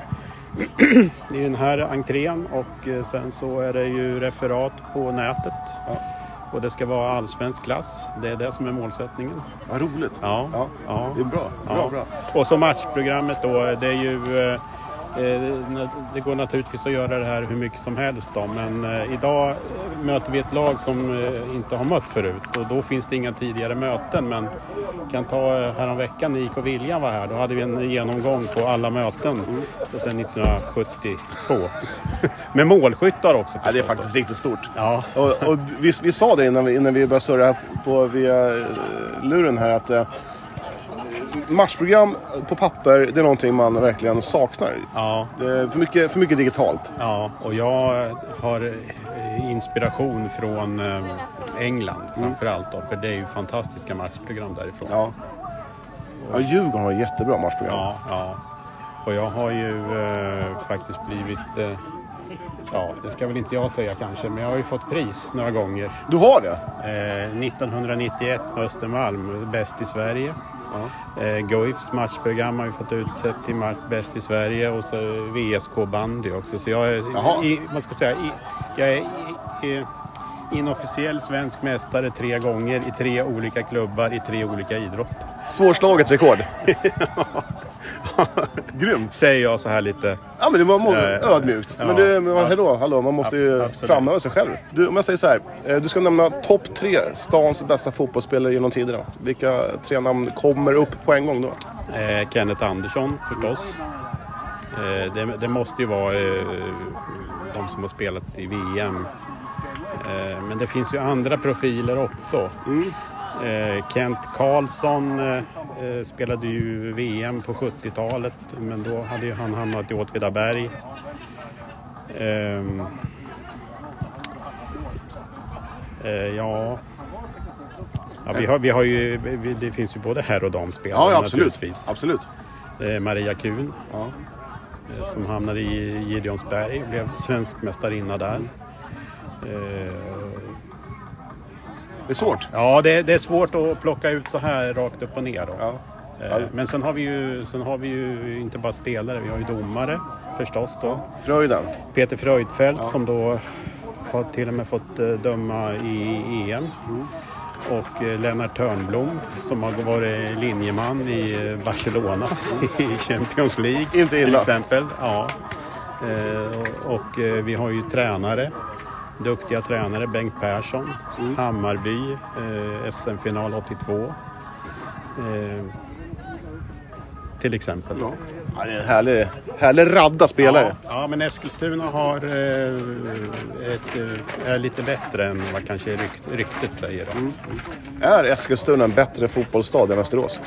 i den här entrén och sen så är det ju referat på nätet Och det ska vara allsvensk klass. Det är det som är målsättningen. Ja, roligt. Ja. Det är bra. Och så matchprogrammet då, det är ju... Det går naturligtvis att göra det här hur mycket som helst då, men idag möter vi ett lag som inte har mött förut och då finns det inga tidigare möten, men kan ta häromveckan när IK Viljan var här, då hade vi en genomgång på alla möten sedan 1972 med målskyttar också. Ja, det är faktiskt riktigt stort. Ja. Och vi sa det innan vi började surra på via luren här att matchprogram på papper, det är någonting man verkligen saknar. Ja. Det är för mycket digitalt. Ja, och jag har inspiration från England framförallt då, för det är ju fantastiska matchprogram därifrån. Ja, Djurgården har jättebra matchprogram. Ja. Och jag har ju faktiskt blivit... det ska väl inte jag säga kanske, men jag har ju fått pris några gånger. Du har det? 1991 på Östermalm, bäst i Sverige. Guifs matchprogram har ju fått utsett till bäst i Sverige och så VSK bandy också. Så jag är, jag är inofficiell svensk mästare 3 gånger i 3 olika klubbar i 3 olika idrotter. Svårslaget rekord. Grymt. Säger jag så här lite. Ja, men det var ödmjukt. Men hallå, man måste ju framhäva sig själv. Om jag säger så här, du ska nämna topp 3 stans bästa fotbollsspelare genom tiderna. Vilka 3 namn kommer upp på en gång då? Kenneth Andersson förstås. Det måste ju vara de som har spelat i VM. Men det finns ju andra profiler också. Kent Karlsson spelade ju VM på 70-talet, men då hade ju han hamnat i Åtvidaberg. Vi har ju, det finns ju både herr- och damspelare naturligtvis. Absolut. Maria Kuhn som hamnade i Gideonsberg, blev svensk mästarinna där. Det är svårt. Ja, det är svårt att plocka ut så här rakt upp och ner då. Men sen har vi ju inte bara spelare, vi har ju domare förstås då. Fröjden. Peter Fröjdfält som då har till och med fått döma i EM. Och Lennart Törnblom som har varit linjeman i Barcelona i Champions League. Inte illa. Till exempel. Ja. Och vi har ju tränare. Duktiga tränare, Bengt Persson, Hammarby, SM-final 82. Till exempel. Ja, det är en härlig radda spelare. Ja, men Eskilstuna har är lite bättre än vad kanske ryktet säger. Är Eskilstuna en bättre fotbollsstad än Västerås?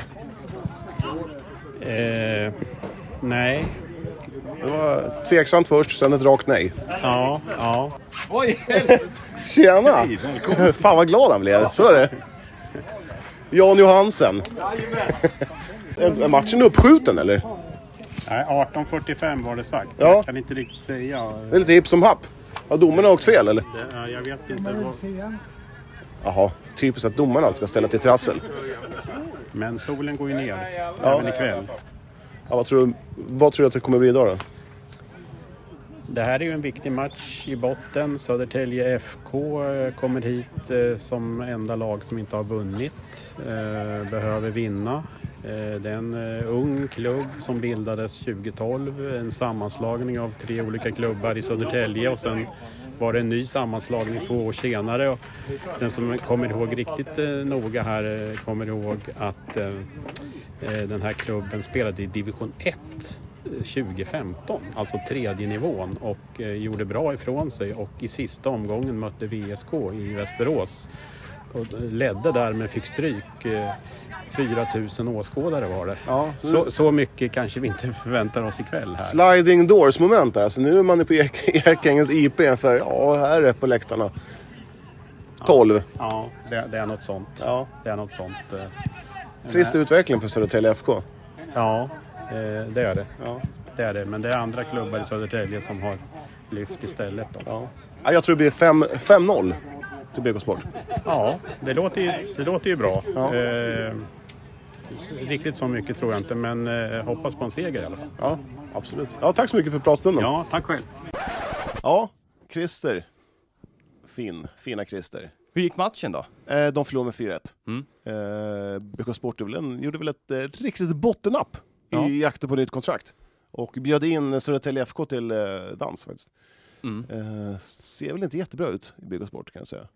Nej. Det var tveksamt först, sen ett rakt nej. Ja. Oj, tjena! Fan vad glad han blev, så är det. Jan Johansen. Är matchen uppskjuten eller? Nej, 18:45 var det sagt. Ja. Jag kan inte riktigt säga. Det är lite hipp som happ. Har domarna åkt fel eller? Jag vet inte. Jaha, typiskt att domarna alltid ska ställa till trassel. Men solen går ju ner även ikväll. Ja, vad tror du att det kommer bli idag då? Det här är ju en viktig match i botten. Södertälje FK kommer hit som enda lag som inte har vunnit. Behöver vinna. Det är en ung klubb som bildades 2012. En sammanslagning av 3 olika klubbar i Södertälje och sen var det en ny sammanslagning 2 år senare. Och den som kommer ihåg riktigt noga här kommer ihåg att den här klubben spelade i division 1 2015, alltså 3:e nivån, och gjorde bra ifrån sig och i sista omgången mötte VSK i Västerås och ledde där men fick stryk. 4000 åskådare var det. Ja, så mycket kanske vi inte förväntar oss ikväll här. Sliding doors moment där, så nu är man på Ekängens IP för här är på läktarna. 12. Ja, det är något sånt. Ja. Det är något sånt. Trist utveckling för Södertälje FK. Ja, det är det. Ja. Det är det, men det är andra klubbar i Södertälje som har lyft istället då. Ja, jag tror det blir 5-0 till BK Sport. Ja, det låter ju bra. Ja. Riktigt så mycket tror jag inte, men hoppas på en seger i alla fall. Ja, absolut. Ja, tack så mycket för pratstunden. Ja, tack själv. Ja, Christer. Fina Christer. Hur gick matchen då? De förlorade med 4-1. BK Sport gjorde väl ett riktigt bottennapp i jakten på nytt kontrakt. Och bjöd in Södertälje FK till dans faktiskt. Ser väl inte jättebra ut i BK Sport kan jag säga.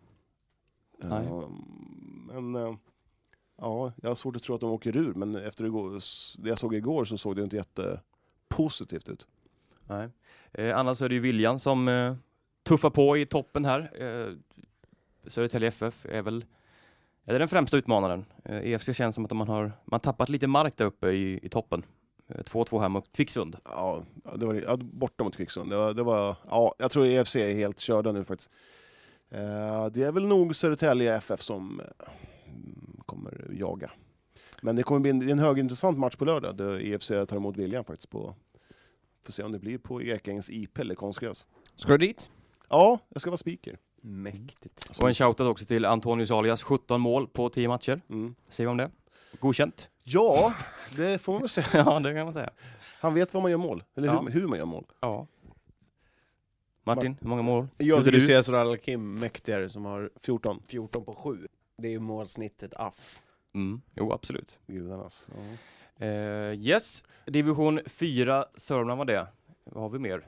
Men jag har svårt att tro att de åker ur. Men efter det jag såg igår så såg det inte jättepositivt ut. Nej. Annars är det ju Viljan som tuffar på i toppen här. Södertälje FF är det den främsta utmanaren. EFC känns som att man tappat lite mark där uppe i toppen. 2-2 här mot Kvicksund. Ja, det var borta mot Kvicksund. Det var jag tror EFC är helt körda nu faktiskt. Det är väl nog Södertälje FF som kommer jaga. Men det kommer bli en högintressant match på lördag där EFC tar emot Viljan faktiskt på. Får se om det blir på Ekängens IP eller konstgräs. Ska du dit? Ja, jag ska vara speaker. Mäktigt. Och en shoutout också till Antonius Alias, 17 mål på 10 matcher. Säger vi om det? Godkänt? Ja, det får man väl säga. Ja, det kan man säga. Han vet vad man gör mål. Eller hur man gör mål. Ja. Martin, hur många mål? Jag skulle säga Cesar Al-Kim mäktigare som har 14 på 7. Det är ju målsnittet aff. Jo, absolut. Gudarnas. Yes, division 4 Sörmland var det. Vad har vi mer?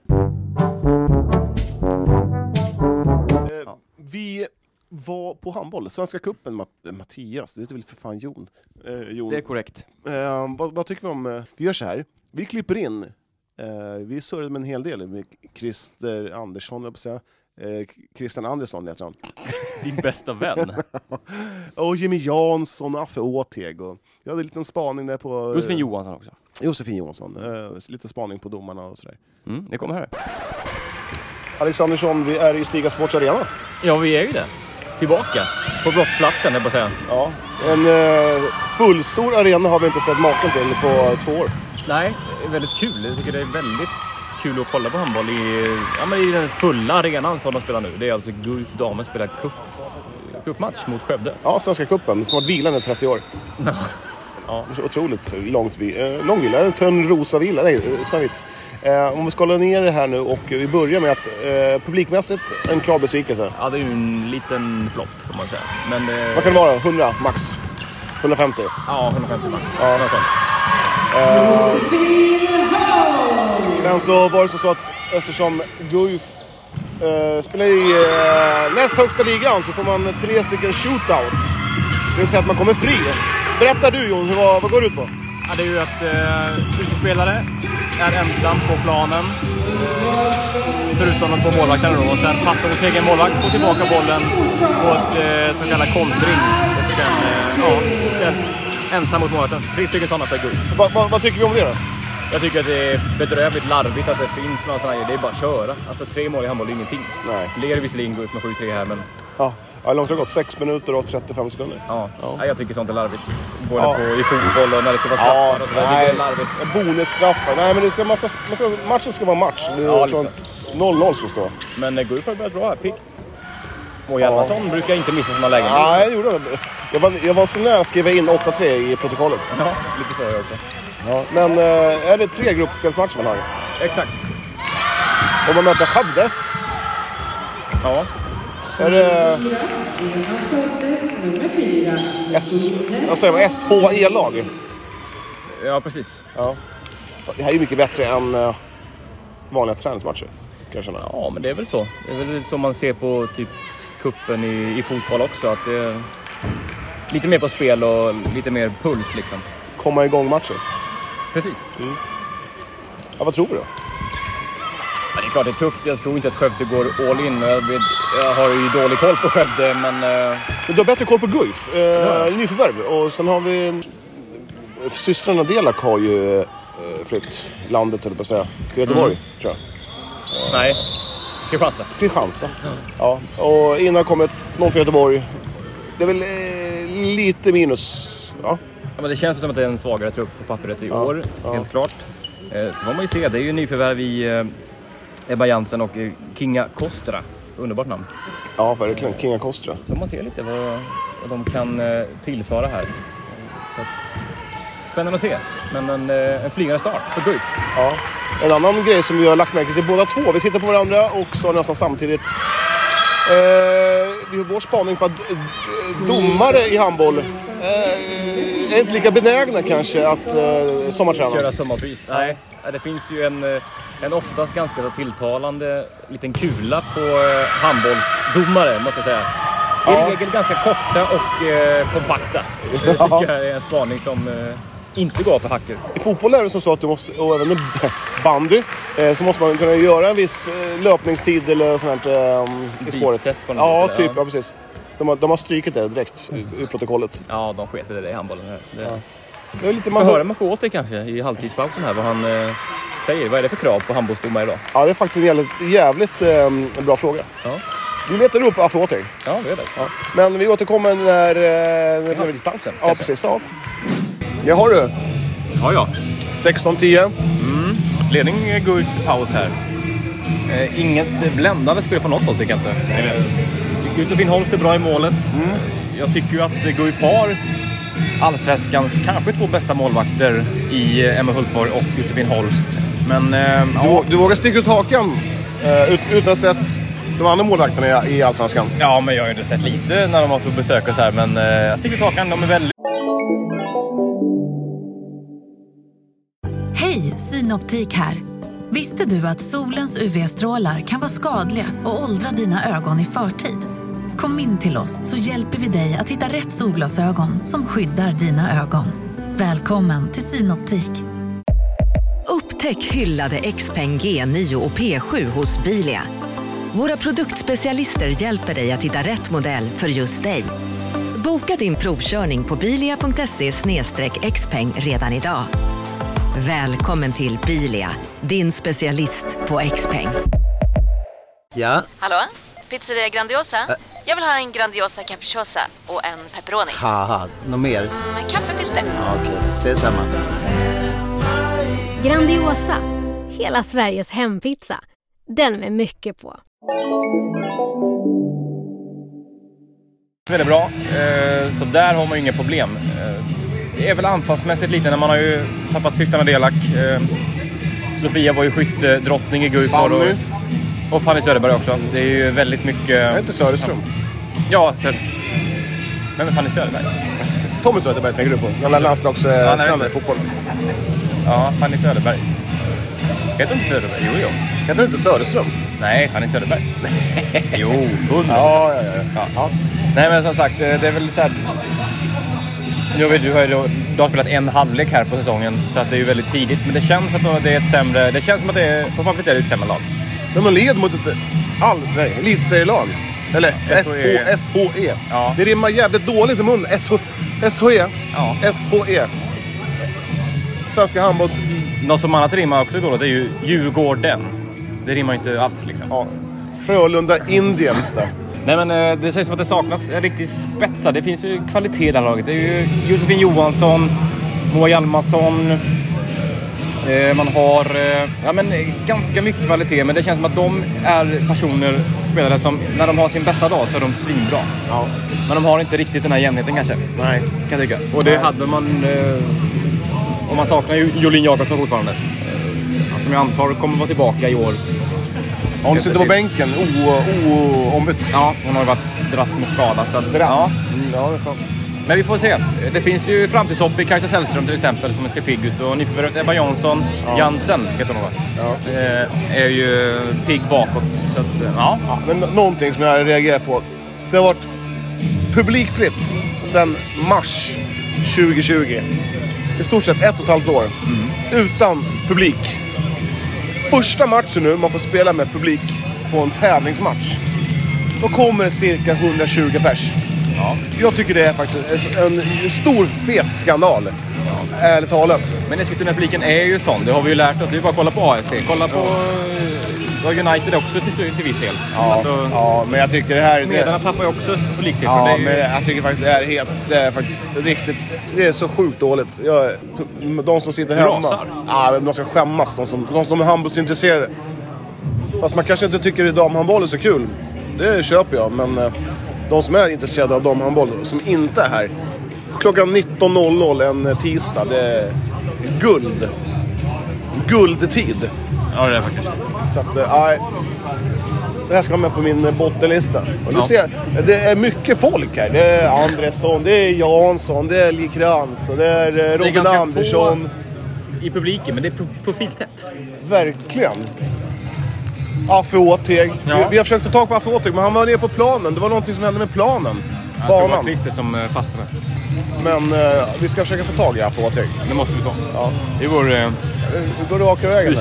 Vi var på handboll. Svenska cupen, Mattias. Du vet väl för fan Jon. Det är korrekt. Vad tycker vi om... Vi gör så här. Vi klipper in. Vi surrade med en hel del. Med Christer Andersson, jag på säga. Christian Andersson heter han. Din bästa vän. Och Jimmy Jansson och Affe Åteg. Och jag hade en liten spaning där på... Josefin Johansson också. Josefin Johansson. Lite spaning på domarna och sådär. Det kommer här. Alexandersson, vi är i Stiga Sports Arena. Ja, vi är ju det. Tillbaka på brottsplatsen, jag bara säga. Ja, en fullstor arena har vi inte sett maken till på 2 år. Nej, det är väldigt kul. Jag tycker det är väldigt kul att kolla på handboll i den fulla arenan som de spelar nu. Det är alltså Guif damer spelar cupmatch mot Skövde. Ja, Svenska cupen, som varit vilande 30 år. Ja. Otroligt lång vila, en tunn rosa vila, nej, svarvitt. Om vi skalar ner det här nu och vi börjar med att publikmässigt en klar besvikelse. Ja, det är ju en liten flopp får man säga. Men, vad kan det vara? 100 max? 150? Ja, 150 max. Ja. Sen så var det så att eftersom Guif spelar i näst högsta ligan så får man 3 stycken shootouts. Det vill säga att man kommer fri. Berättar du Jon, vad går det ut på? Ja, det är ju att utespelare är ensam på planen. Förutom de 2 målvakterna då. Och sen passar det till egen målvakt, får tillbaka bollen på ett så kallad kontring. Och sen ställs ensam mot målvakten. 3 stycken sådana för Guif. Vad tycker vi om det då? Jag tycker att det är bedrövligt larvigt att det finns någon sån här. Det är bara att köra. Alltså 3 mål i handboll är ingenting. Nej. Ler visserligen Guif med 7-3 här, men... Ja, långt har gått 6 minuter och 35 sekunder. Ja. Nej, jag tycker sånt är larvigt. Både i fotboll och när det ska vara straffar och så där. Det är larvigt. Bonusstraffar. Nej, men det ska matchen ska vara match. Det är liksom 0-0 så står. Men Guif har börjat bra här, pikt. Och Hjalmarsson brukar inte missa såna lägen. Ja, jag gjorde det. Jag var så nära att skriva in 8-3 i protokollet. Ja, lite så jag också. Ja, men är det 3 gruppspelsmatcher man har? Exakt. Och man möter Skövde. Ja. Är det... SHE-lag? Ja, precis. Ja. Det här är ju mycket bättre än vanliga träningsmatcher. Kanske. Ja, men det är väl så. Det är väl som man ser på typ kuppen i fotboll också. Att det är lite mer på spel och lite mer puls liksom. Komma igång matchen. Precis. Ja, vad tror du då? Ja, det är klart det är tufft. Jag tror inte att Skövde går all in. Jag har ju dålig koll på Skövde, men... Men du har bättre koll på Guif. Nyförvärv. Och sen har vi... Systrarna Delak har ju flytt landet, eller på att säga. Till Göteborg, tror jag. Nej, Kristianstad. Ja. Och innan kommit någon från Göteborg. Det är väl lite minus. Ja, men det känns som att det är en svagare trupp på pappret i år. Helt klart. Så får man ju se. Det är ju nyförvärv i Ebba Jansen och Kinga Kostra. Underbart namn. Ja, verkligen. Kinga Kostra. Så man ser lite vad de kan tillföra här. Så att, spännande att se. Men en flygande start för Guif. Ja. En annan grej som vi har lagt märke till båda två. Vi tittar på varandra och så nästan samtidigt. vår spaning på att domare i handboll är inte lika benägna kanske att sommarträna. Köra sommarpris. Nej, det finns ju en oftast ganska tilltalande liten kula på handbollsdomare, måste jag säga. I regel ganska korta och kompakta. Det tycker jag är en spaning som inte går för hacker. I fotboll är det som så att du måste, och även i bandy, så måste man kunna göra en viss löpningstid eller sånt i spåret. Ja, typ, ja, precis. De har strykit det direkt ur protokollet. Ja, de sket det i handbollen här. Det är lite man höra man får åt det kanske i halvtidspausen här, vad han säger. Vad är det för krav på handbollsdomare idag? Ja, det är faktiskt en jävligt bra fråga. Ja. Vi letar upp Affe åt dig. Ja, det är det. Ja. Men vi återkommer när halvtidspausen. Ja, precis. Ja. Ja, har du? Ja. 16-10. Ledning går ut paus här. Inget bländande spel på något håll, tycker jag inte. Josefin Holst är bra i målet. Jag tycker ju att Guif har allsvenskans kanske 2 bästa målvakter i Emma Hultborg och Josefin Holst. Men du vågar sticka ut hakan utan att sett de andra målvakterna i allsvenskan? Ja, men jag har ju inte sett lite när de har på besök och så här, men jag sticker ut hakan, de är väldigt... Hej, Synoptik här. Visste du att solens UV-strålar kan vara skadliga och åldra dina ögon i förtid? Kom in till oss så hjälper vi dig att hitta rätt solglasögon som skyddar dina ögon. Välkommen till Synoptik. Upptäck hyllade XPeng G9 och P7 hos Bilia. Våra produktspecialister hjälper dig att hitta rätt modell för just dig. Boka din provkörning på bilia.se/xpeng redan idag. Välkommen till Bilia, din specialist på XPeng. Ja? Hallå? Pizzeria Grandiosa? Jag vill ha en Grandiosa capriciosa och en pepperoni. Haha, något mer? Kaffefilter. Ja, okej, ses samma. Grandiosa, hela Sveriges hempizza. Den med mycket på. Väldigt bra, så där har man ju inga problem. Det är väl anfallsmässigt lite när man har ju tappat Trycktarna Delak. Sofia var ju skyttedrottning i Guif och Fanny Söderberg också. Det är ju väldigt mycket... Det är inte Söderström. Ja, men Fanny Söderberg. Tommy Söderberg tänker du på? Han är landslagstränare i fotboll. Ja, Fanny Söderberg. Heter inte Söderberg? Jo. Heter du inte Söderström? Nej, Fanny Söderberg. Jo, 100. Ja. Nej, men som sagt, det är väl så här... Du har spelat en halvlek här på säsongen, så att det är ju väldigt tidigt. Men det känns att det är ett sämre... Det känns som att det är på pappret är det ett sämre lag. Men man led mot ett elitserielag. Eller SHE. Ja. Det rimmar jävligt dåligt i munnen. SHE. Ja. SHE. Svenska handbolls... Något som annat rimmar också dåligt är ju Djurgården. Det rimmar inte alls liksom. Ja. Frölunda Indiens då. Nej, men det sägs som att det saknas riktigt spetsar. Det finns ju kvalitet i det här laget. Det är ju Josefin Johansson, Moa Hjalmarsson. Man har ganska mycket kvalitet. Men det känns som att de är spelare som när de har sin bästa dag så är de svinbra. Ja. Men de har inte riktigt den här jämnheten kanske. Nej, kan jag tycka. Och det hade man... Och man saknar ju Jolin Jakobsson fortfarande. Som jag antar kommer vara tillbaka i år. Hon sitter på bänken, ombytt. Ja, hon har ju varit dratt med skada. Så att, ja, men vi får se. Det finns ju framtidshopp i Kajsa Sällström till exempel som ser pigg ut. Och nyförvärvet Ebba Jansson, Jansen heter hon va? Ja. Är ju pigg bakåt. Så att, ja. Men någonting som jag reagerar på. Det har varit publikfritt sedan mars 2020. I stort sett 1,5 år. Utan publik. Första matchen nu man får spela med publik på en tävlingsmatch. Då kommer det cirka 120 pers. Ja. Jag tycker det är faktiskt en stor fet skandal. Ärligt talat. Men Eskilstuna-publiken är ju sån. Det har vi ju lärt oss. Det är bara att kolla på AFC. Kolla på United också till viss del. Ja, alltså, ja, men jag tycker det här... Medarna tappar ju också publiksiffror. Ja, men jag tycker faktiskt det är faktiskt riktigt... Det är så sjukt dåligt. De som sitter hemma... Ja, de ska skämmas. De som är handbollsintresserade. Fast man kanske inte tycker att damhandboll är så kul. Det köper jag, men... De som är intresserade av damhandboll, som inte är här... Klockan 19.00 en tisdag, det är guld. Guldtid. Ja, det är faktiskt. Så att, det här ska med på min bottenlista. Och du ser, det är mycket folk här. Det är Andresson, det är Jansson, det är Lee Krantz och det är Robin Andersson. I publiken, men det är profiltätt. Verkligen. Affe Åteg. Ja. Vi har försökt få tag på Affe Åteg, men han var nere på planen. Det var någonting som hände med planen. Banan. Det var Christer som fastnade. Men vi ska försöka få tag i Affe Åteg. Det måste vi ta. Ja. Det går... Hur går det raka vägen?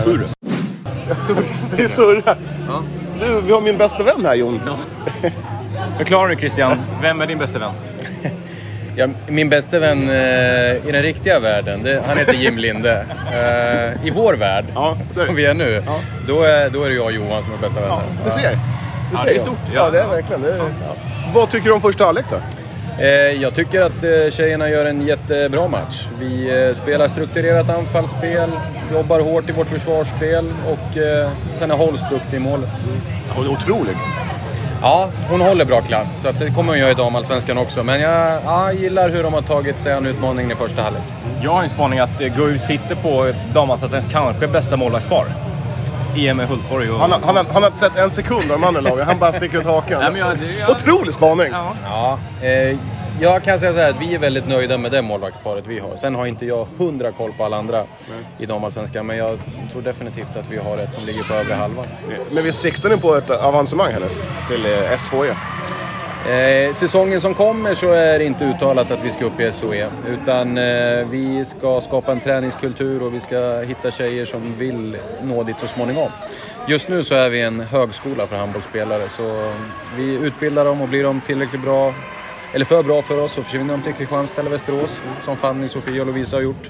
Vi surrar. Ja. Du, vi har min bästa vän här, Jon. Ja. Förklara dig, Christian. Vem är din bästa vän? Ja, min bästa vän i den riktiga världen, han heter Jim Linde. I vår värld, som vi är nu, då är det jag och Johan som är bästa vänner. Ja, det ser. Det är stort. Ja, det är verkligen. Vad tycker du om första halvlek då? Jag tycker att tjejerna gör en jättebra match. Vi spelar strukturerat anfallsspel, jobbar hårt i vårt försvarsspel och sen är Holst duktig i målet. Otroligt. Ja, hon håller bra klass, så att det kommer hon göra i damallsvenskan också. Men jag gillar hur de har tagit sig an utmaningen i första halvlek. Jag har en spaning att Guif sitter på damallsvenskans kanske bästa målvaktspar. EM Hultborg och... Han har inte sett en sekund av mannelaget. Han bara sticker ut hakan. Otrolig spaning. Ja, jag kan säga så här att vi är väldigt nöjda med det målvaktsparet vi har. Sen har inte jag 100 koll på alla andra i damallsvenskan, men jag tror definitivt att vi har ett som ligger på övre halvan. Men vi siktar nu på ett avancemang här nu till SHE. Säsongen som kommer så är det inte uttalat att vi ska upp i SHE, utan vi ska skapa en träningskultur och vi ska hitta tjejer som vill nå dit så småningom. Just nu så är vi en högskola för handbollsspelare, så vi utbildar dem och blir de tillräckligt bra eller för bra för oss så försvinner de till Kristianstad eller Västerås, som Fanny, Sofia och Lovisa har gjort.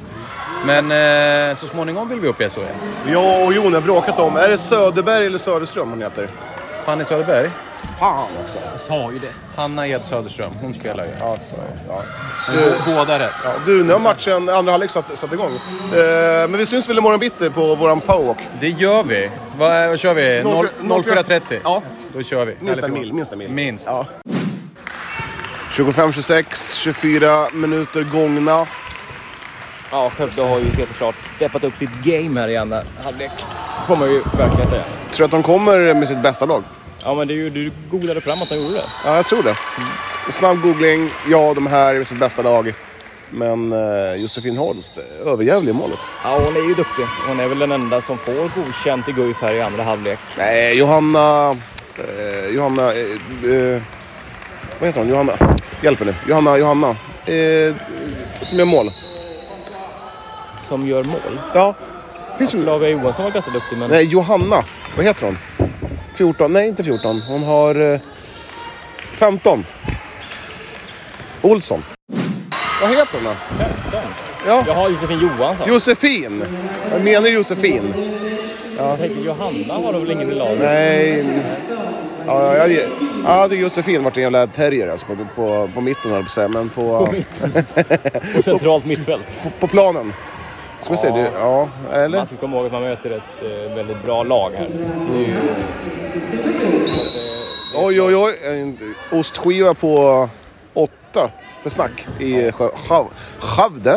Men så småningom vill vi upp i SHE. Jag och Jon har bråkat om, är det Söderberg eller Söderström hon heter? Fanny Söderberg? Fan också. Jag sa ju det. Hanna Ed Söderström, hon spelar ju. Ja, så, ja. Båda rätt. Ja, nu har matchen, andra halvlek satt igång. Men vi syns väl imorgon bitti på våran powerwalk? Det gör vi. Vad kör vi? 04.30? Ja. Då kör vi. Minst en mil. Minst. Ja. 25-26, 24 minuter gångna. Ja, Skövde har ju helt klart steppat upp sitt game här i andra halvlek. Får man ju verkligen säga. Tror du att de kommer med sitt bästa lag? Ja, men du googlade fram att de gjorde det. Ja, jag tror det. Snabb googling, de här är med sitt bästa lag. Men Josefin Holst, överjävlig i målet. Ja, hon är ju duktig. Hon är väl den enda som får godkänt i Guif här i andra halvlek. Nej, Johanna... vad heter hon? Johanna. Hjälp nu. Johanna. Som gör mål. Som gör mål? Ja. Laga Johansson var ganska duktig, men... Nej, Johanna. Vad heter hon? 14. Nej, inte 14. Hon har 15. Olsson. Vad heter hon då? 15? Ja. Jag har Josefin Johansson. Josefin. Jag menar Josefin. Ja, jag tänkte Johanna var väl ingen i laget? Nej. Ja, jag tycker Josefin varit en jävla terrier alltså, på mitten här på sig, men på mitten. På centralt mittfält. På planen. Ska vi se det? Ja, eller? Man ska komma ihåg att man möter ett väldigt bra lag här. Oj. En ostskiva på 8 för snack i Skövde.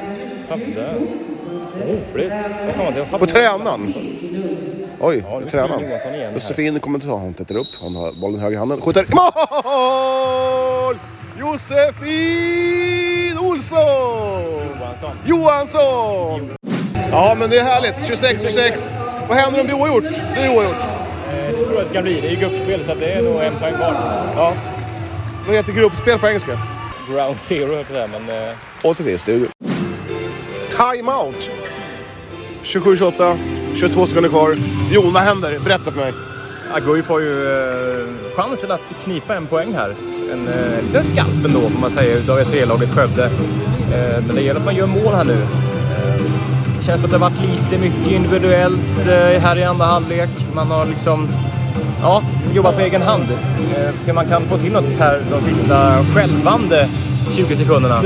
På tränaren. Oj, tränaren. Josefin kommer inte ta, hon tätter upp. Hon har bollen höger i handen. Skjuter. Mål! Josefin Johansson! Ja, men det är härligt. 26-26. Vad händer om det är oavgjort? Det är oavgjort. Jag tror att det kan bli. Det är ju gruppspel, så det är nog en poäng kvar. Ja. Vad heter gruppspel på engelska? Ground zero på det, men... Återvis, studio. Time out. 27-28. 22 sekunder kvar. Jon, vad händer? Berätta för mig. Guif får ju chansen att knipa en poäng här. En liten skalp ändå, får man säga, utav SHE-laget Skövde. Men det gäller att man gör mål här nu. Det känns som att det har varit lite mycket individuellt här i andra halvlek. Man har liksom jobbat på egen hand. Så man kan få till något här de sista skälvande 20 sekunderna.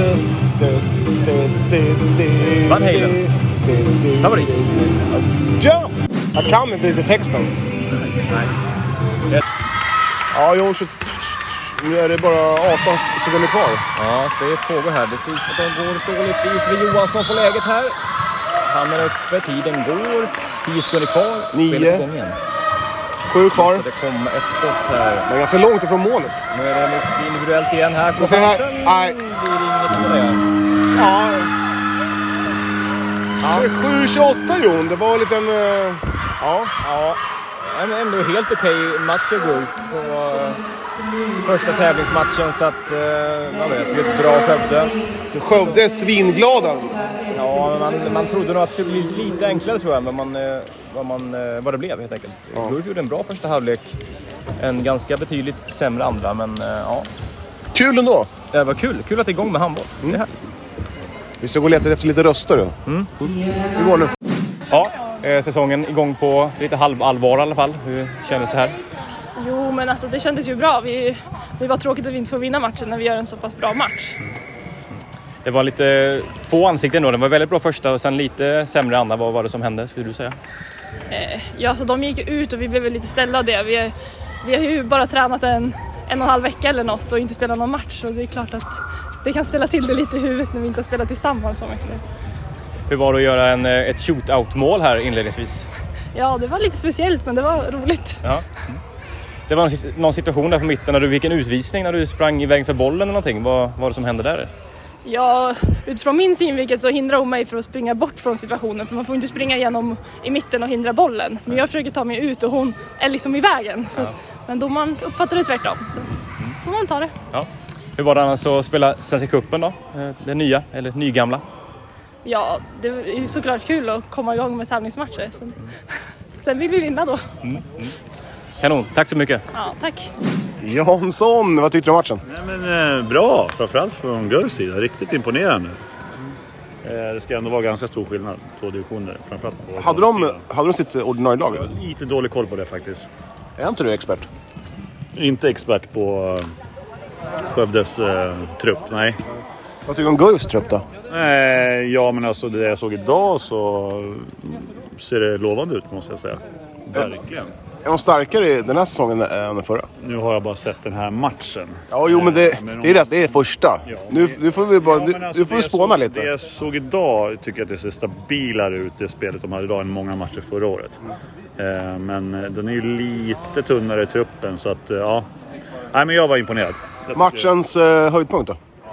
Van Halen. Favorit. Ja! Jag kan inte riktigt texten. Nej. Ja, nu är det bara 18 sekunder kvar. Ja, spelet pågår här. Det ser ut att de går dåligt dit. Johansson får läget här. Han är uppe, tiden går. 10 sekunder kvar. 9. 7 kvar. Så det kommer ett skott här. Men ganska långt ifrån målet. Nu är det individuellt igen här. Så här. Nej. Det är inget med det. Ja. 27-28 Jon. Det var en liten... Ja. Men ändå helt okej match för Guif på första tävlingsmatchen. Så att, man vet ju ett bra Skövde. Skövde är svinglada. Ja, man trodde nog att det skulle bli lite enklare tror jag, men vad det blev helt enkelt. Ja. Guif gjorde en bra första halvlek. En ganska betydligt sämre andra, men ja. Kul ändå. Det var kul att det är igång med handboll. Det är härligt. Vi ska gå och leta efter lite röster då. Hur går nu? Ja, säsongen igång på lite halvallvar i alla fall. Hur kändes det här? Jo, men alltså det kändes ju bra. Det var tråkigt att vi inte får vinna matchen när vi gör en så pass bra match. Det var lite två ansikten då. Det var väldigt bra första och sen lite sämre andra. Vad var det som hände, skulle du säga? Ja, så de gick ut och vi blev lite ställda av det. Vi har ju bara tränat en och en halv vecka eller något och inte spelat någon match. Så det är klart att det kan ställa till det lite i huvudet när vi inte har spelat tillsammans så mycket. Hur var det att göra ett shootout-mål här inledningsvis? Ja, det var lite speciellt men det var roligt. Ja. Det var någon situation där på mitten när du fick en utvisning när du sprang iväg för bollen eller någonting. Vad var det som hände där? Ja, utifrån min synvinkel så hindrar hon mig för att springa bort från situationen. För man får inte springa igenom i mitten och hindra bollen. Men jag försöker ta mig ut och hon är liksom i vägen. Så, men domaren uppfattar det tvärtom. Så får man ta det. Ja. Hur var det annars att spela Svenska cupen då? Det nya eller nygamla? Ja, det är såklart kul att komma igång med tävlingsmatcher. Sen vill vi vinna då. Kanon, tack så mycket. Ja, tack. Jansson, vad tyckte du om matchen? Nej, men, bra, framförallt från Guifs sida. Riktigt imponerande. Det ska ändå vara ganska stor skillnad, 2 divisioner. Framförallt på hade de sitt ordinarie lag? Jag har lite dålig koll på det faktiskt. Är inte du expert? Inte expert på Skövdes trupp, nej. Vad tycker du om Guifs trupp då? Ja, men alltså det jag såg idag så ser det lovande ut måste jag säga. Verkligen. Är de starkare den här säsongen än förra? Nu har jag bara sett den här matchen. Ja, jo, men det är första. Ja, nu får vi bara nu får vi spåna lite. Det jag såg idag tycker jag att det ser stabilare ut det spelet de hade idag än många matcher förra året. Men den är ju lite tunnare i truppen så att ja. Nej, men jag var imponerad. Matchens höjdpunkt då?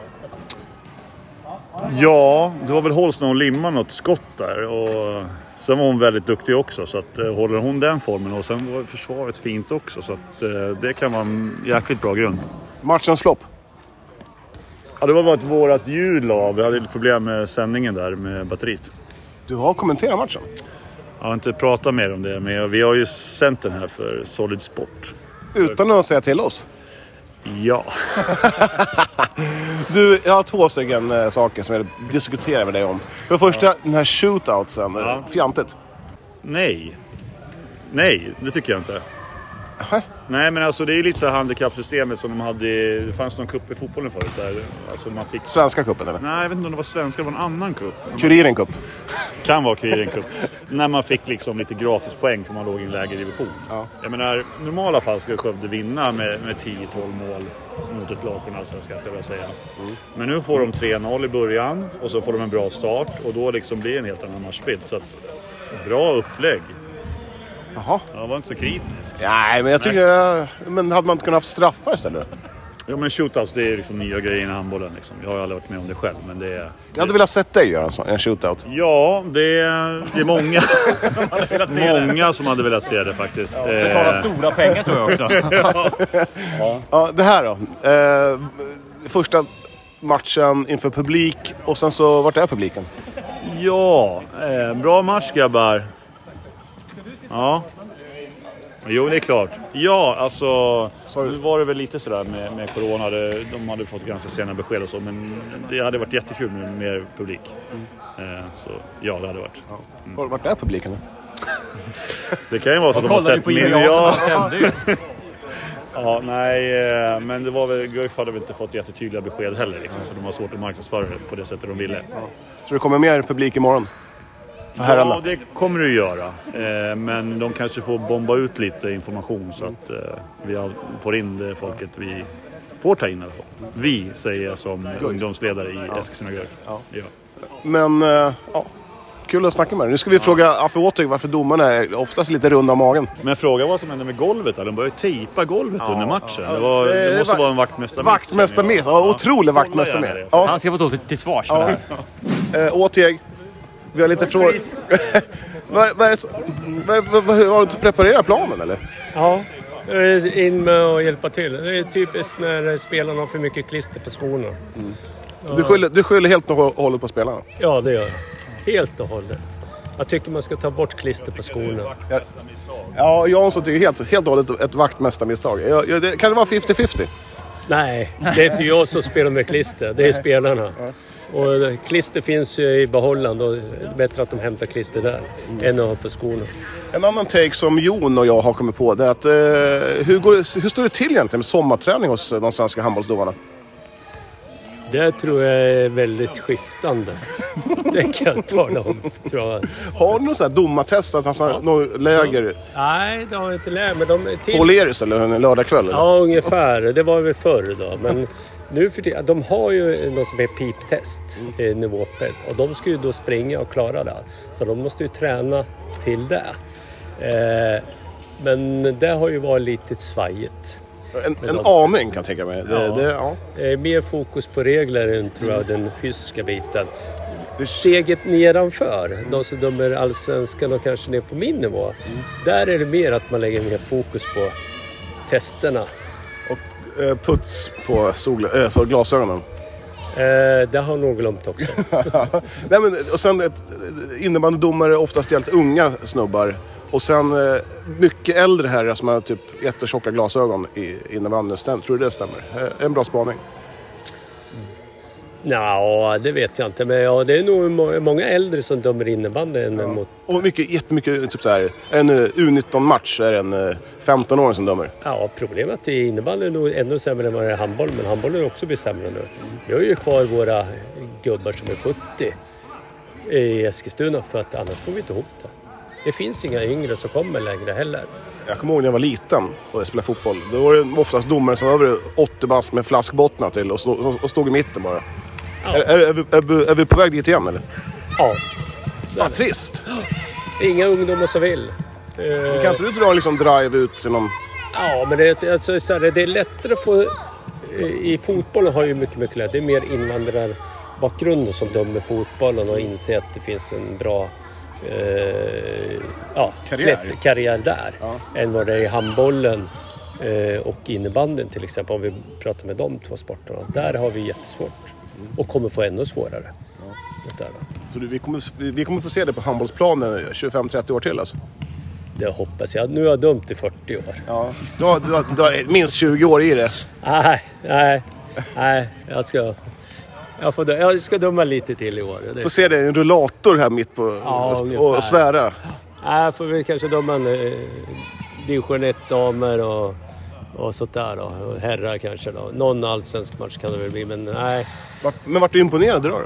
Ja, det var väl Holston och Limma något skott där och sen var hon väldigt duktig också så att håller hon den formen och sen var försvaret fint också så att det kan vara en jäkligt bra grund. Matchens flopp? Ja, det var bara vårat ljud la. Vi hade lite problem med sändningen där med batteriet. Du har kommenterat matchen? Jag har inte pratat mer om det men vi har ju sänt den här för Solid Sport. Utan att säga till oss? Ja. Du, jag har 2 saker som jag vill diskutera med dig om. För det första, den här shootoutsen. Fjantigt. Nej, det tycker jag inte. Nej, men alltså det är lite så här handikappsystemet som de hade. Det fanns någon cup i fotbollen förut där. Alltså man fick... Svenska cupen eller? Nej, jag vet inte om det var svenska, det var en annan cup. Kuriren cup. Kan vara Kuriren cup. När man fick liksom lite gratis poäng för man låg i en lägre division. Ja. Jag menar, i normala fall ska Skövde vinna med 10-12 mål mot ett lag från Allsvenskan, jag vill säga. Men nu får de 3-0 i början och så får de en bra start och då liksom blir det en helt annan matchbild. Så att, bra upplägg. Jaha. Jag var inte så kritisk. Nej, men jag tycker... Men hade man inte kunnat straffar istället? Ja, men shootouts, det är liksom nya grejer i handbollen liksom. Jag har aldrig varit med om det själv, men det är... Jag hade velat sett dig göra en shootout. Ja, det är många många som hade velat se det faktiskt. Ja, betala stora pengar tror jag också. Ja, det här då. Första matchen inför publik och sen så, vart är publiken? Ja, bra match grabbar. Ja. Jo, det är klart. Ja, alltså nu var det väl lite sådär med corona. De hade fått ganska sena besked och så, men det hade varit jättekul med mer publik. Så ja, det hade varit. Vart är publiken då? Det kan ju vara så att de har sett Ja, nej, men det var väl, Guif hade väl inte fått jättetydliga besked heller liksom, så de har svårt att marknadsföra det på det sättet de ville. Så det kommer mer publik imorgon? Ja, det kommer du göra. Men de kanske får bomba ut lite information så att vi får in det folket vi får ta in i alla fall. Vi, säger jag som ungdomsledare i Eskilstuna Guif. Ja. Ja. Men, ja. Kul att snacka med dig. Nu ska vi fråga Affe Åteg varför domarna är oftast lite runda av magen. Men fråga vad som hände med golvet. De började tejpa golvet under matchen. Det måste vara en vaktmästarmiss. Vaktmästarmiss, otrolig vaktmästarmiss. Ja. Han ska få ta till svars för det här. Åteg, vi har lite frågor. Har du inte preparerat planen eller? Ja, in med och hjälpa till. Det är typiskt när spelarna har för mycket klister på skorna. Du skyller helt och hållet på spelarna? Ja, det gör jag. Helt och hållet. Jag tycker man ska ta bort klister på skorna. Ja, Jansson tycker helt och hållet ett vaktmästarmisstag. Kan det vara 50-50? Nej, det är inte jag som spelar med klister. Det är spelarna. Och klister finns ju i behållande och det är bättre att de hämtar klister där än att ha på skorna. En annan take som Jon och jag har kommit på det är att hur står det till egentligen med sommarträning hos de svenska handbollsdomarna? Det tror jag är väldigt skiftande. Det kan jag tala om, tror jag. Har du någon sån här domartest att ha något läger? Nej, det har jag inte lärt mig. På Lerus eller en lördagkväll? Ja, ungefär. Det var väl förr då. Men nu för det, de har ju något som är piptest i nivåpel. Och de ska ju då springa och klara det. Så de måste ju träna till det. Men det har ju varit lite svajigt. En aning kan jag tänka mig. Det är mer fokus på regler än tror jag den fysiska biten. Steget nedanför, de som dömer allsvenskan och kanske ner på min nivå. Där är det mer att man lägger mer fokus på testerna. Och puts på glasögonen. Det har nog glömt också. Nej, men, och sen innebandydomare oftast hjälpt unga snubbar. Och sen mycket äldre herrar som har typ jättetjocka glasögon i innebandyn. Tror du det stämmer? En bra spaning. Ja, det vet jag inte. Men ja, det är nog många äldre som dömer innebandy mot... Och jättemycket, typ så här, en U19-match är en 15-åring som dömer. Ja, problemet i innebandy är nog ännu sämre än vad det är handboll. Men handbollen är också blir sämre nu. Vi har ju kvar våra gubbar som är 70 i Eskilstuna för att annars får vi inte ihop det. Det finns inga yngre som kommer längre heller. Jag kommer ihåg när jag var liten och spelade fotboll. Då var det oftast domare som var över 80 bass med flaskbottnar till och stod i mitten bara. Ja. Är vi på väg dit igen eller? Ja. Trist. Inga ungdomar som vill. Kan inte du dra liksom drive ut till någon... Ja, men det är lättare att få... I fotbollen har ju mycket lätt. Det är mer invandrarbakgrunden som dömer fotbollen och inser att det finns en bra... karriär där än vad det är i handbollen och innebanden till exempel, om vi pratar med de två sporterna. Där har vi jättesvårt och kommer få ännu svårare. Så vi kommer få se det på handbollsplanen 25-30 år till alltså? Det hoppas jag. Nu har jag dömt i 40 år. Ja. Du har minst 20 år i det. Nej, jag ska döma lite till i år. Får se det, en rullator här mitt på och svära. Nej, får vi kanske döma en division 1-damer och sånt där då. Och herrar kanske då. Någon allsvensk match kan det väl bli, men nej. Men vart du imponerad då?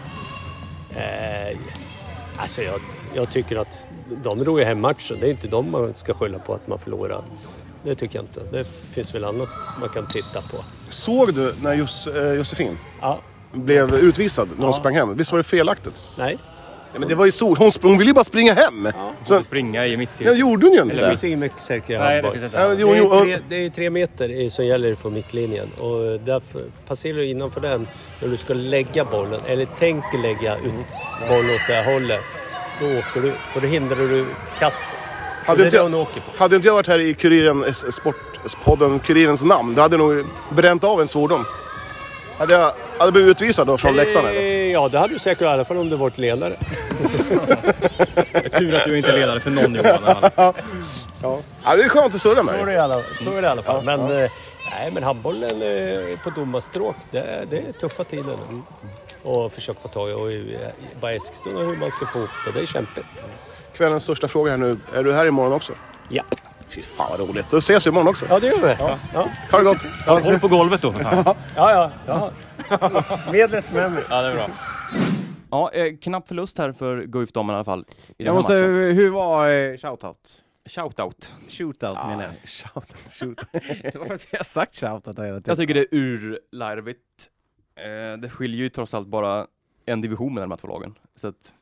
Alltså jag tycker att de drog ju hem matchen. Det är inte de man ska skylla på att man förlorar. Det tycker jag inte. Det finns väl annat man kan titta på. Såg du när Josefin blev utvisad när hon sprang hem? Visst var det felaktigt? Nej. Ja, men det var ju så. Hon ville ju bara springa hem. Ja, hon springa i mittcirkeln. Ja, gjorde hon ju inte. Eller det finns ingen mycket säker handboll. Det är 3 meter som gäller för mittlinjen. Och därför passerar du innanför den när du ska lägga bollen. Eller tänker lägga ut bollen åt det hållet. Då åker du ut. För då hindrar du kastet. Hade inte jag varit här i sportspodden Kurirens namn, då hade jag nog bränt av en svordom. Hade jag blivit utvisad då från läktaren eller? Ja, det hade du säkert i alla fall om du varit ledare. Det är tur att du inte är ledare för någon Johan. Ja, det är skönt att surra med. Så är det i alla fall. Men, nej, men handbollen på domarstråk, det är tuffa tider. Och försöka få tag i och bara Eskilstuna hur man ska få upp det. Det är kämpigt. Kvällens största fråga här nu. Är du här imorgon också? Ja. Fy fan vad roligt. Då ses vi imorgon också. Ja, det gör vi. Ja. Ha det gott. Håll på golvet då. Ja. Medlet med mig. Ja, det är bra. Ja, knapp förlust här för Guif-damerna i alla fall. Hur var shoutout? Shootout menar jag. Shootout. Det var för att jag har sagt shoutout hela tiden. Jag tycker det är urlarvigt. Det skiljer ju trots allt bara en division mellan de här två lagen. Så att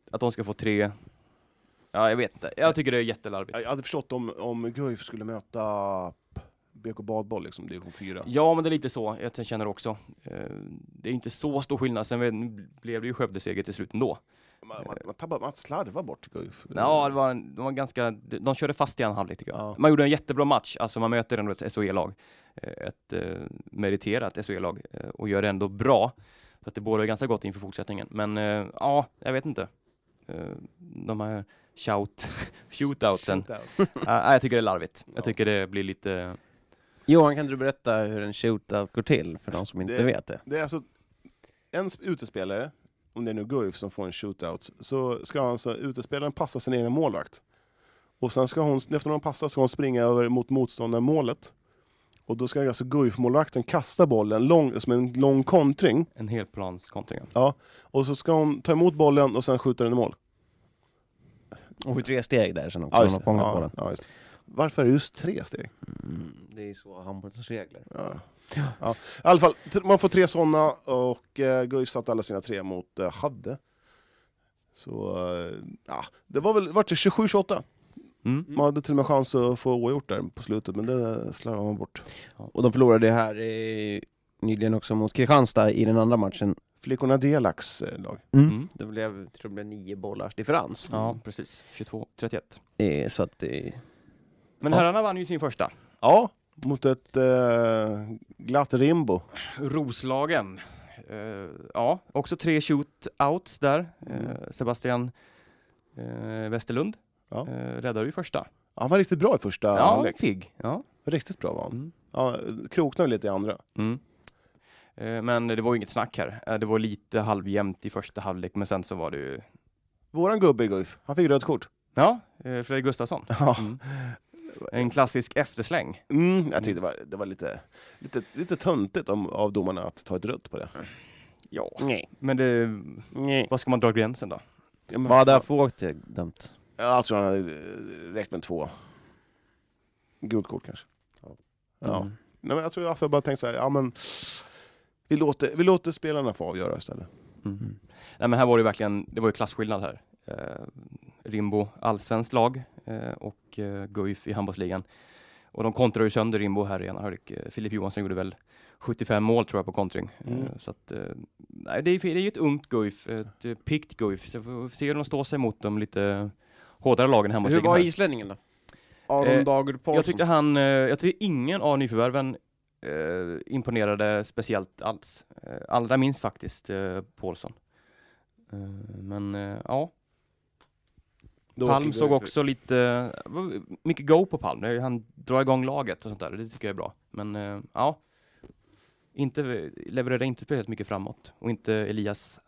Att de ska få 3... Ja, jag vet inte. Jag tycker det är jättelarvigt. Jag hade förstått om Guif skulle möta BK Badboll, liksom, division 4. Ja, men det är lite så. Jag känner också. Det är inte så stor skillnad. Sen blev det ju Skövde-seger till slut ändå. Man slarvar bort Guif. Ja, de var ganska... De körde fast i en halvlek, tycker jag. Ja. Man gjorde en jättebra match. Alltså man möter ändå ett SOE-lag. Ett meriterat SOE-lag. Och gör det ändå bra. Så att det båda är ganska gott inför fortsättningen. Men ja, jag vet inte. De här shootoutsen. Jag tycker det är larvigt. Jag tycker det blir lite... Johan, kan du berätta hur en shootout går till för de som inte vet det? Det är alltså en utespelare, om det är nu Guif som får en shootout, så ska alltså utespelaren passa sin egen målvakt. Och sen ska hon, efter hon passar, ska hon springa över mot motståndarmålet. Och då ska alltså Guif-målvakten kasta bollen som en lång kontring. En helplanskontring. Ja, och så ska hon ta emot bollen och sen skjuta den i mål. Och 3 steg där sen också, har fångat bollen. Ja, just. Varför är det just 3 steg? Det är så handbollsregler. Ja. I alla fall, man får 3 sådana och Guif satt alla sina 3 mot Hadde. Så det var 27-28. Man hade till och med chans att få oavgjort där på slutet, men det slarvade man bort. Och de förlorade här nyligen också mot Kristianstad i den andra matchen. Flickorna Delax lag. Det blev 9 bollars differens. Ja, precis. 22-31. Så att men herrarna vann ju sin första. Ja, mot ett glatt Rimbo. Roslagen. Ja, också 3 shootouts där. Sebastian Westerlund räddade ju första. Ja, han var riktigt bra i första. Ja, pigg. Ja. Riktigt bra var han. Ja, kroknade lite i andra. Men det var ju inget snack här. Det var lite halvjämnt i första halvlek, men sen så var det ju... Våran gubbe i Guif, han fick rött kort. Ja, Fredrik Gustafsson. Ja. En klassisk eftersläng. Jag tyckte det var lite töntigt av domarna att ta ett rött på det. Ja, men vad ska man dra gränsen då? Ja, vad hade jag fått dömt? Jag tror han hade räckt med 2. Guldkort kanske. Ja. Nej, men jag tror jag bara tänkte så här, ja men vi låter spelarna få avgöra istället. Nej, men här var det verkligen, det var ju klasskillnad här. Rimbo allsvensk lag och Guif i handbollsligan. Och de kontrade ju sönder Rimbo här igen. Filip Johansson gjorde väl 75 mål tror jag på kontring. Så att nej, det är ju ett ungt Guif, ett pikt Guif. Så vi får se hur de står sig mot de lite hårdare lagen hemma. Hur var islänningen då? Aron Dager Paulsson. Jag tycker ingen av nyförvärven imponerade speciellt alls. Allra minst faktiskt Paulsson. Men ja. Palm såg också lite mycket go på Palm. Han drar igång laget och sånt där. Det tycker jag är bra. Men ja. Levererade inte speciellt mycket framåt. Och inte Elias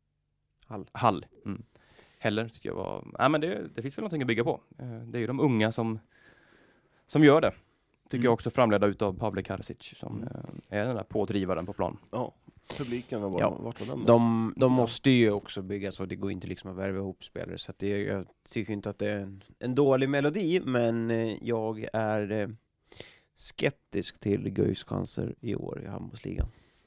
Hall. Heller tycker jag var... Nej, men det finns väl någonting att bygga på. Det är ju de unga som gör det. Tycker jag också framledda utav Pavle Karasic som är den där pådrivaren på plan. Ja, publiken var vart var den? De måste ju också bygga så det går inte liksom att värva ihop spelare. Så att jag tycker inte att det är en dålig melodi, men jag är skeptisk till Guifs chanser i år i handbollsligan.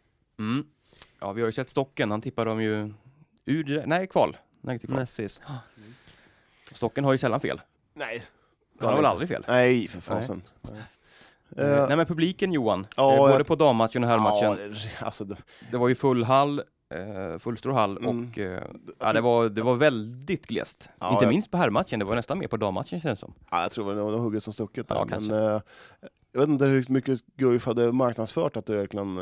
Ja, vi har ju sett Stocken. Han tippar dem ju kval. Näst sist. Stocken har ju sällan fel. Nej. Han har väl aldrig fel? Nej, för fasen. Nej, men publiken, Johan. Både på dammatchen och herrmatchen. Det var ju full stor hall och det var väldigt glest. Inte minst på herrmatchen, det var nästan mer på dammatchen känns det som. Ja, jag tror det var hugget som stucket. Ja, men, jag vet inte hur mycket Guif hade marknadsfört att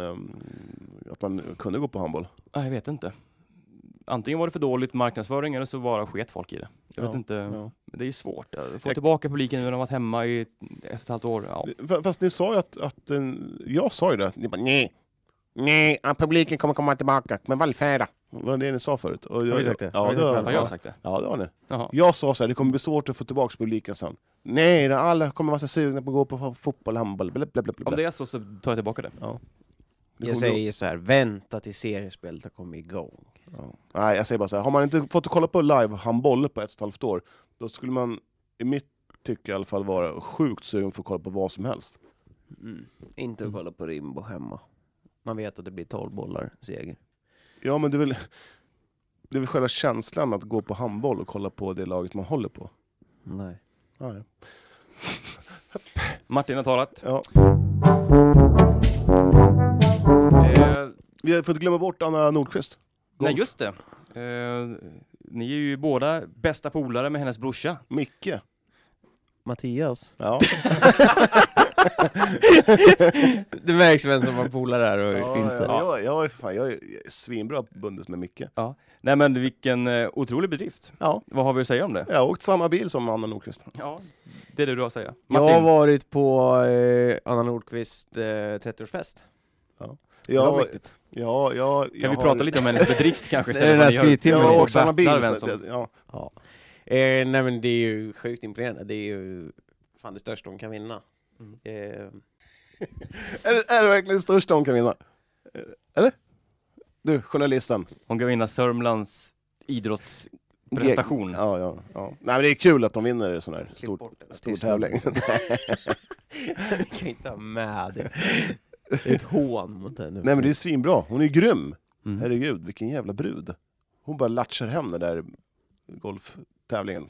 man kunde gå på handboll. Jag vet inte. Antingen var det för dåligt marknadsföring eller så var sket folk i det. Jag vet inte. Ja. Det är ju svårt. Få tillbaka publiken när de har varit hemma i 1,5 år. Ja. Fast ni sa ju jag sa ju det. Ni bara, nej, publiken kommer komma tillbaka. Men vallfärda. Det var det ni sa förut. Och har vi sagt det? Ja, har jag sagt det? Ja, det har ni. Jaha. Jag sa så här, det kommer bli svårt att få tillbaka publiken sen. Nej, alla kommer vara så sugna på att gå på fotboll, handboll. Om det är så tar jag tillbaka det. Ja. Jag säger så här, vänta till seriespelet har kommit igång. Ja. Nej, jag säger bara så här, har man inte fått kolla på live-handboll på 1,5 år, då skulle man i mitt tycke i alla fall vara sjukt sugen för att kolla på vad som helst. Inte att kolla på Rimbo hemma. Man vet att det blir 12 bollar seger. Ja, men Det är väl själva känslan att gå på handboll och kolla på det laget man håller på. Nej. Ja. Martin har talat. Ja. Vi har fått glömma bort Anna Nordqvist. Golf. Nej, just det. Ni är ju båda bästa polare med hennes brorsa. Micke. Mattias. Ja. Det märks vem som var polare där och inte. Jag är svinbra bundes med Micke. Ja. Nej, men vilken otrolig bedrift. Ja. Vad har vi att säga om det? Jag har åkt samma bil som Anna Nordqvist. Ja, det är det du har att säga. Martin. Jag har varit på Anna Nordqvist 30-årsfest. Ja. Kan vi prata lite om hennes bedrift kanske istället för att jag har åkt samma bil. Nej, men det är ju sjukt imponerande. Det är ju fan det största hon kan vinna. Är det verkligen det största hon kan vinna? Eller? Du, journalisten. Hon kan vinna Sörmlands idrottsprestation. Ja. Nej, men det är kul att de vinner sån här stor tävling. Jag kan inte ha med det. Det är ett hån mot henne. Nej, men det är svinbra. Hon är grym. Herregud, vilken jävla brud. Hon bara latchar hem den där golftävlingen.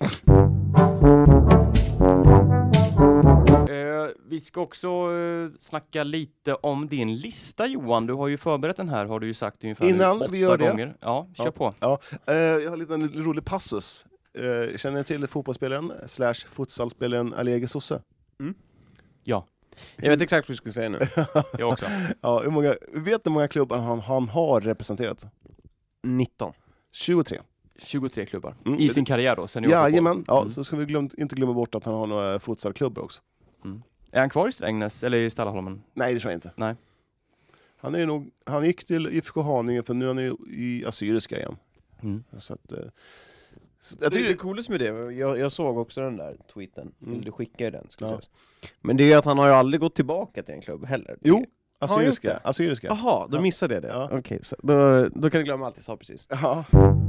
Vi ska också snacka lite om din lista, Johan. Du har ju förberett den här, har du ju sagt ungefär innan 8 vi gör det. gånger. Ja, kör på. Ja. Jag har lite en rolig passus. Känner ni till fotbollsspelaren / futsalspelaren Alege Sosse? Ja. Jag vet exakt vad du skulle säga nu. Jag också. Ja, vet du hur många klubbar han har representerat? 19. 23 klubbar. I sin karriär då? Jajamän. Ja, så ska vi inte glömma bort att han har några futsalklubbar också. Är han kvar i Strängnäs eller i Stallaholmen? Nej, det tror jag inte. Nej. Han gick till IFK Haninge, för nu är han i Assyriska igen. Så att, jag tycker det är coolast med det. Jag såg också den där tweeten. Du skickade den, ska sägas. Men det är ju att han har ju aldrig gått tillbaka till en klubb heller. Jo, Assyriska. Jaha, då missade jag det. Ja. Okej, så då kan du glömma allt jag sa precis. Ja.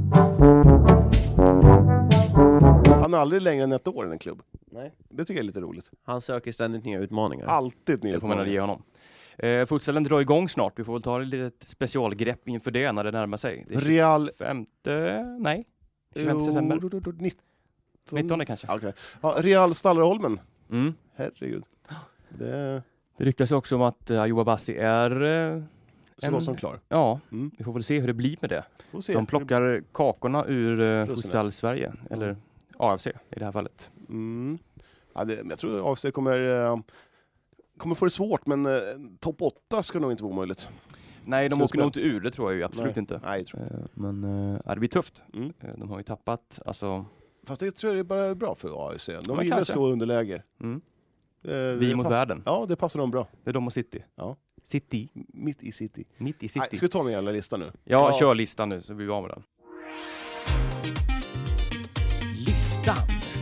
Han är aldrig längre än ett år i en klubb. Nej. Det tycker jag är lite roligt. Han söker ständigt nya utmaningar. Alltid nya utmaningar. Det får man ge honom. Futsalen drar igång snart. Vi får väl ta ett litet specialgrepp inför det när det närmar sig. Det är Real... 25 september. 19 kanske. Okay. Ja, Real Stallerholmen. Herregud. Det ryktas också om att Ayoub Abbasi är... Så var som klar. Ja, vi får väl se hur det blir med det. De plockar kakorna ur Futsal Sverige. Eller AFC i det här fallet. Ja, jag tror AFC kommer få det svårt, men topp 8 ska nog inte vara möjligt. Nej, de åker nog inte ur, det tror jag ju absolut inte. Nej, jag tror inte. Men det blir tufft. De har ju tappat, alltså... Fast det tror jag är bara bra för AFC. De gillar att slå underläger. Vi mot världen. Ja, det passar dem bra. Det är de och City. Ja. City. Mitt i City. Nej, ska vi ta med jävla lista nu? Ja, kör listan nu så blir vi av med den. Listan.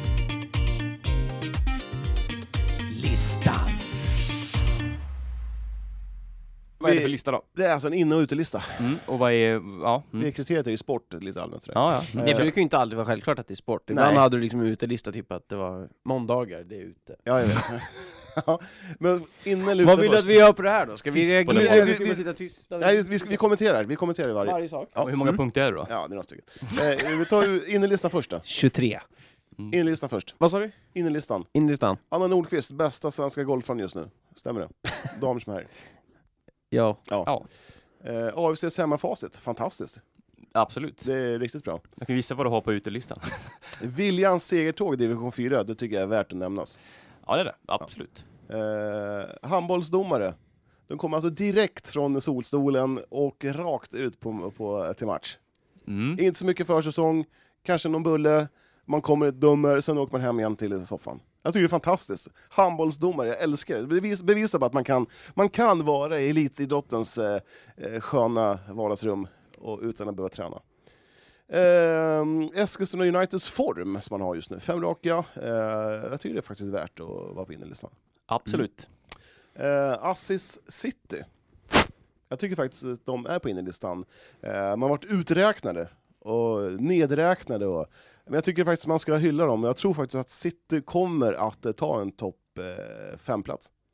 Vad är det för lista då? Det är alltså en inne- och utelista. Och vad är... Ja. Det kriteriet är ju sport lite allmänt. Ja. Det brukar ju inte alltid vara självklart att det är sport. Ibland hade du liksom utelista typ att det var måndagar, det är ute. Ja, jag vet. Men inne eller ute. Vad vill du att vi gör på det här då? Ska vi reagera eller ska vi sitta tysta? Nej, vi kommenterar varje sak. Ja. Hur många punkter är det då? Ja, det är några stycken. Vi tar innelistan först då. 23. Innelistan först. Vad sa du? Innelistan. Anna Nordqvist, bästa svenska golfaren just nu. Stämmer det? Damer som här. Ja. AFCs hemmafacit, fantastiskt. Absolut. Det är riktigt bra. Jag kan visa vad du har på utelistan. Viljans segertåg i division 4, det tycker jag är värt att nämnas. Ja, det är det. Absolut. Handbollsdomare. De kommer alltså direkt från solstolen och rakt ut till match. Inte så mycket försäsong, kanske någon bulle, man kommer ett dömer, sen åker man hem igen till soffan. Jag tycker det är fantastiskt. Handbollsdomare, jag älskar det. Det bevisar bara att man kan vara i elitidrottens sköna vardagsrum och utan att behöva träna. Eskilstuna Uniteds form som man har just nu. 5 raka. Jag tycker det är faktiskt värt att vara på innerlistan. Absolut. Assis City. Jag tycker faktiskt att de är på innerlistan. Man har varit uträknade och nedräknade. Men jag tycker faktiskt att man ska hylla dem. Jag tror faktiskt att City kommer att ta en topp 5-plats.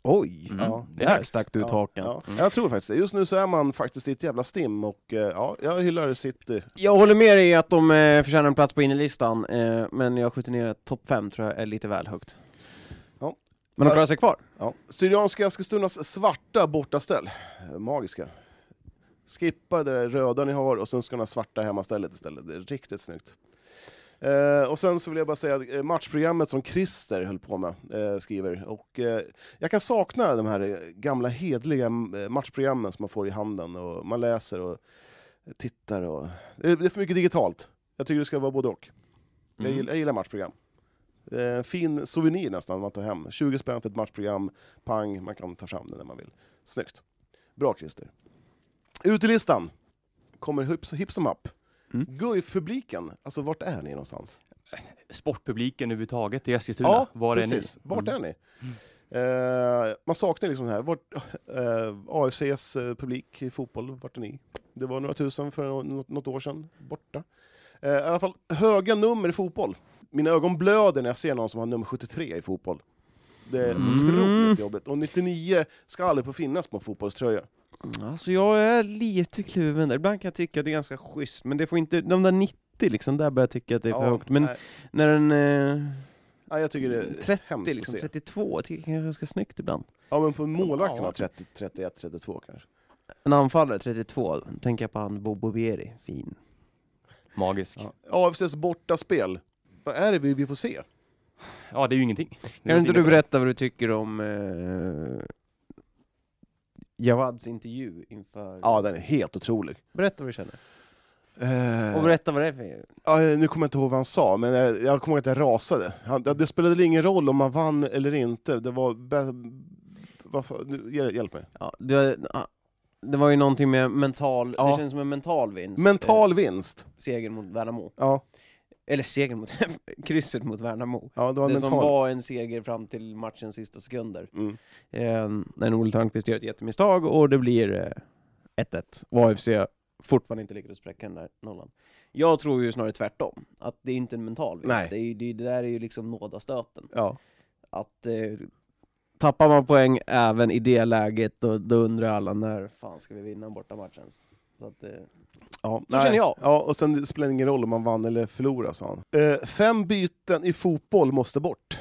Oj, det är stack du ut hakan. Ja. Jag tror faktiskt det. Just nu så är man faktiskt i ett jävla stim och jag hyllar City. Jag håller med dig att de förtjänar en plats på innerlistan, men jag skjuter ner topp 5 tror jag är lite väl högt. Ja. Men de klarar sig kvar. Ja. Syrianska Eskilstunas svarta bortaställ. Magiska. Skippar det där röda ni har och sen ska ni svarta hemmastället istället. Det är riktigt snyggt. Och sen så vill jag bara säga att matchprogrammet som Christer höll på med skriver. Och jag kan sakna de här gamla hedliga matchprogrammen som man får i handen. Och man läser och tittar. Och det är för mycket digitalt. Jag tycker det ska vara både och. Jag gillar matchprogram. Fin souvenir nästan man tar hem. 20 spänn för ett matchprogram. Pang, man kan ta fram det när man vill. Snyggt. Bra Christer. Utelistan. Kommer hipp som happ. Guif-publiken, alltså vart är ni någonstans? Sportpubliken överhuvudtaget i Eskilstuna. Ja, var precis. Är ni? Vart är ni? Man saknar liksom här. AFCs publik i fotboll, vart är ni? Det var några tusen för något år sedan, borta. I alla fall, höga nummer i fotboll. Mina ögon blöder när jag ser någon som har nummer 73 i fotboll. Det är otroligt jobbigt. Och 99 ska aldrig få finnas på en fotbollströja. Alltså jag är lite kluven där. Ibland kan jag tycka att det är ganska schysst. Men det får inte, de där 90 liksom, där börjar jag tycka att det är för högt. Men när den jag tycker det är 30 liksom, 32 tycker jag är ganska snyggt ibland. Ja, men på målvakterna 30, 31, 32 kanske. En anfallare 32, tänker jag på han Bobo Vieri. Fin. Magisk. AFCs bortaspel. Vad är det vi får se? Ja, det är ju ingenting. Kan inte du berätta vad du tycker om Javads intervju inför... Ja, den är helt otrolig. Berätta vad du känner. Och berätta vad det är för... Ja, nu kommer jag inte ihåg vad han sa, men jag kommer ihåg att jag rasade. Det spelade ingen roll om man vann eller inte. Det var... Hjälp mig. Ja, det var ju någonting med mental... Det känns som en mental vinst. Mental vinst. Seger mot Värnamo. Ja. Eller seger mot... krysset mot Värnamo. Ja, det var som var en seger fram till matchens sista sekunder. När Olle Törnqvist gör ett jättemisstag och det blir 1-1. Och AFC fortfarande inte lyckades spräcka den där nollan. Jag tror ju snarare tvärtom. Att det är inte en mental vinst. Det där är ju liksom nådastöten. Ja. Att tappar man poäng även i det läget, då undrar alla när fan ska vi vinna borta matchen. Så att... Ja, så känner jag. Ja, och sen spelar det ingen roll om man vann eller förlorade, sa han. 5 byten i fotboll måste bort.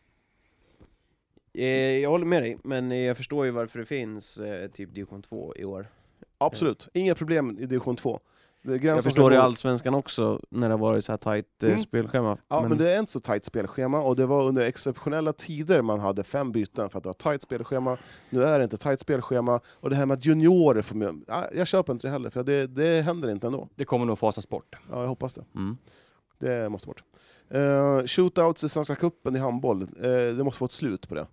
Jag håller med dig, men jag förstår ju varför det finns typ division 2 i år. Absolut, inga problem i division 2. Jag förstår det i Allsvenskan också när det har varit så här tajt spelschema. Ja, men det är inte så tajt spelschema och det var under exceptionella tider man hade 5 byten för att det var tajt spelschema. Nu är det inte tajt spelschema och det här med att juniorer får med, jag köper inte det heller för det händer inte ändå. Det kommer nog fasas bort. Ja, jag hoppas det. Det måste bort. Shootouts i Svenska cupen i handboll. Det måste få ett slut på det.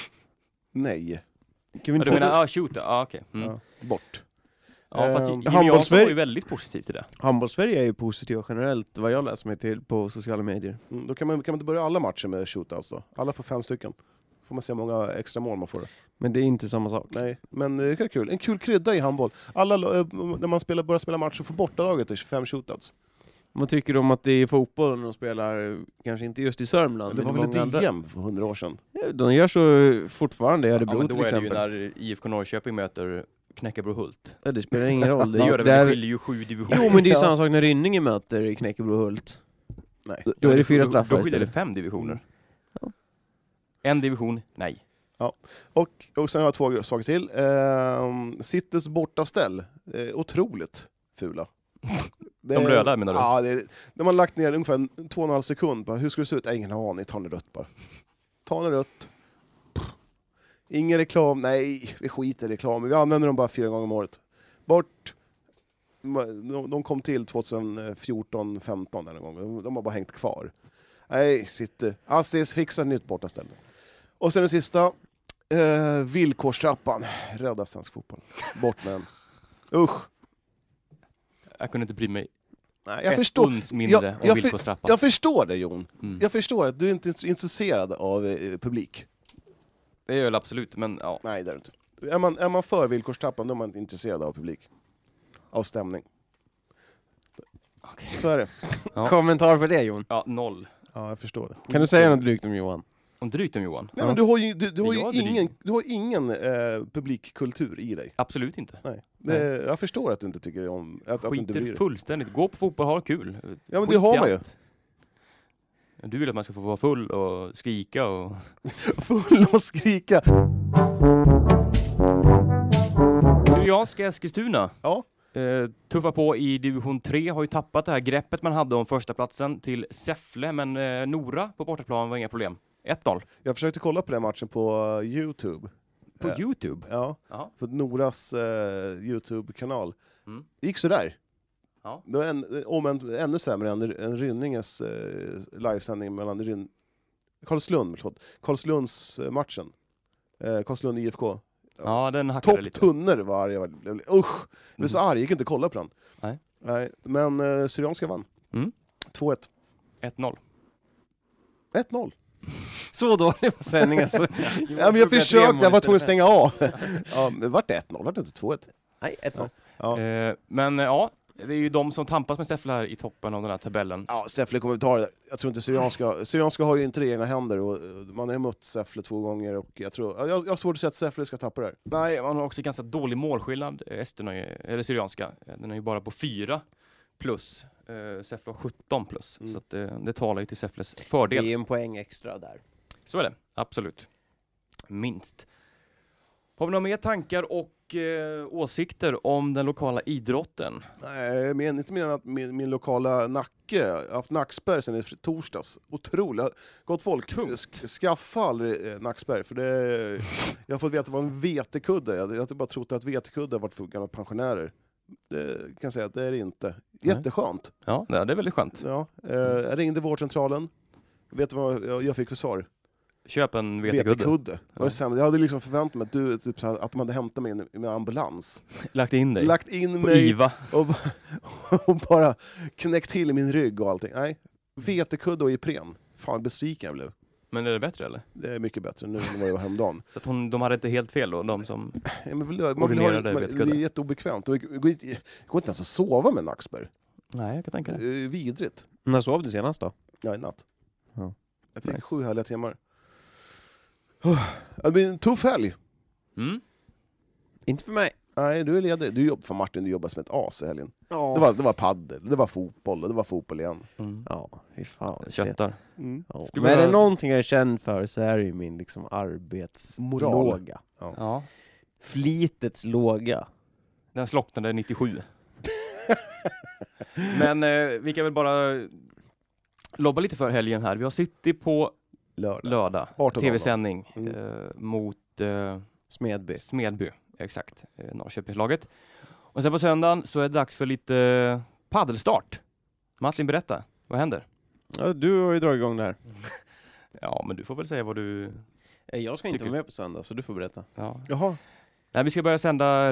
Nej. Kan vi inte du menar shootout? Okej. Bort. Ja, fast Jimmy Jansson var ju väldigt positiv till det. Handbollssverige är ju positiva generellt, vad jag läser mig till på sociala medier. Då kan man inte börja alla matcher med shootouts då. Alla får 5 stycken. Får man se hur många extra mål man får. Men det är inte samma sak. Nej, men det är kul. En kul krydda i handboll. Alla, när man börjar spela match så får bortalaget 25 shootouts. Vad tycker du om att det är fotboll när de spelar, kanske inte just i Sörmland? Det var väl ett DM för 100 år sedan? De gör så fortfarande i Örebro till exempel. Då är det ju när IFK Norrköping möter Knäckebro Hult. Ja, det spelar ingen roll. Det gör det skiljer ju 7 divisioner. Jo, men det är ju samma sak när Rynninge möter Knäckebro Hult. Nej. Då är det 4 straffar istället. Då skiljer det 5 divisioner. Ja. En division, nej. Ja. Och sen har jag 2 saker till. Cities bortaställ. Otroligt fula. De röda menar du? Ja, de har lagt ner ungefär 2,5 sekund på hur ska det se ut? Ingen aning, ta en rött bara. Ta en rött. Ingen reklam, nej, vi skiter i reklam. Vi använder dem bara 4 gånger om året. Bort. De kom till 2014-15 den gången. De har bara hängt kvar. Nej, sitter. Assis fixar nytt bortaställe. Och sen den sista. Villkorstrappan. Rädda svensk fotboll. Bort med den. Usch. Jag kunde inte bry mig. Nej, jag förstår. Jag förstår det, Jon. Jag förstår att du inte är intresserad av publik. Det är väl absolut, men ja. Nej, det är inte. Är man för villkorstrappan, då är man inte intresserad av publik. Av stämning. Okay. Så är det. Ja. Kommentar på det, Jon? Ja, 0. Ja, jag förstår det. Kan du säga något drygt om Johan? Om drygt om Johan? Nej, men du har ingen publikkultur i dig. Absolut inte. Nej. Jag förstår att du inte tycker om... Att du inte blir fullständigt. Gå på fotboll, ha kul. Ja, men det har man ju. Du vill att man ska få vara full och skrika och... full och skrika! Syrianska Eskilstuna. Ja. Tuffa på i division 3, har ju tappat det här greppet man hade om första platsen till Säffle, men Nora på bortaplan var inga problem. 1-0. Jag försökte kolla på den matchen på YouTube. På YouTube? Ja, Aha. På Noras YouTube-kanal. Det gick sådär. Ja. Det var ännu sämre än Rynninges livesändning mellan Karlslunds matchen. Karlslund IFK. Ja, den hackade lite. Topptunnor var arg. Usch! Jag blev så arg, jag gick inte kolla på den. Nej. Men Syrianska vann. 2-1. 1-0. 1-0. Så dålig var sändningen. Ja, men jag försökte, jag var tvungen att stänga av. Ja, det vart 1-0, vart det inte 2-1? Nej, 1-0. Ja. Men ja, det är ju de som tampas med Säffle här i toppen av den här tabellen. Ja, Säffle kommer att ta det. Jag tror inte Syrianska har ju inte det i egna händer, och man har mött Säffle 2 gånger, och jag har svårt att säga att Säffle ska tappa det här. Nej, man har också ganska dålig målskillnad, eller Syrianska. Den är ju bara på 4+. Säffle har 17+. Så att det talar ju till Säffles fördel. Det är en poäng extra där. Så är det, absolut. Minst. Har vi några mer tankar och åsikter om den lokala idrotten? Nej, men inte mer än att min lokala Nacke, jag har haft Nacksberg sedan i torsdags. Otroligt. Gott folk, skaffa aldrig Nacksberg, för jag har fått veta att det var en vetekudde. Jag har bara trott att vetekudde har varit för gamla pensionärer. Det kan jag säga att det är det inte. Jätteskönt. Ja, det är väldigt skönt. Ja, jag ringde vårdcentralen. Vet du vad jag fick för svar? Köp en vetekudde. Ja. Jag hade liksom förväntat mig att de hade hämtat mig med ambulans. Lagt in mig IVA. Och bara knäckt till i min rygg och allting. Nej, vetekudde och Ipren. Fan, besviken jag blev. Men är det bättre eller? Det är mycket bättre nu än vad jag var häromdagen. Så att de hade inte helt fel då, de som ordinerade vetekudde? Det är jätteobekvämt. Det går inte ens att sova med Nacksberg. Nej, jag kan tänka det. Det är vidrigt. När sov du senast då? Ja, i natt. Ja. Jag fick 7 härliga timmar. Det blir en tuff helg. Inte för mig. Nej, du är ledig. Du jobbar för Martin, du jobbar som ett as i helgen. Ja. Det var paddel, det var fotboll och det var fotboll igen. Ja, fy fan. Köttar. Ja. Men är det någonting jag är känd för, så är det ju min liksom arbetslåga. Ja. Flitets låga. Den slocknade 97. Men vi kan väl bara lobba lite för helgen här. Vi har City på lördag. TV-sändning mot Smedby. Exakt, Norrköpingslaget. Och sen på söndagen så är det dags för lite paddelstart. Martin, berätta, vad händer? Ja, du har ju dragit igång det här. Ja, men du får väl säga vad du Jag ska inte vara med på söndag, så du får berätta. Ja. Jaha. Nej, vi ska börja sända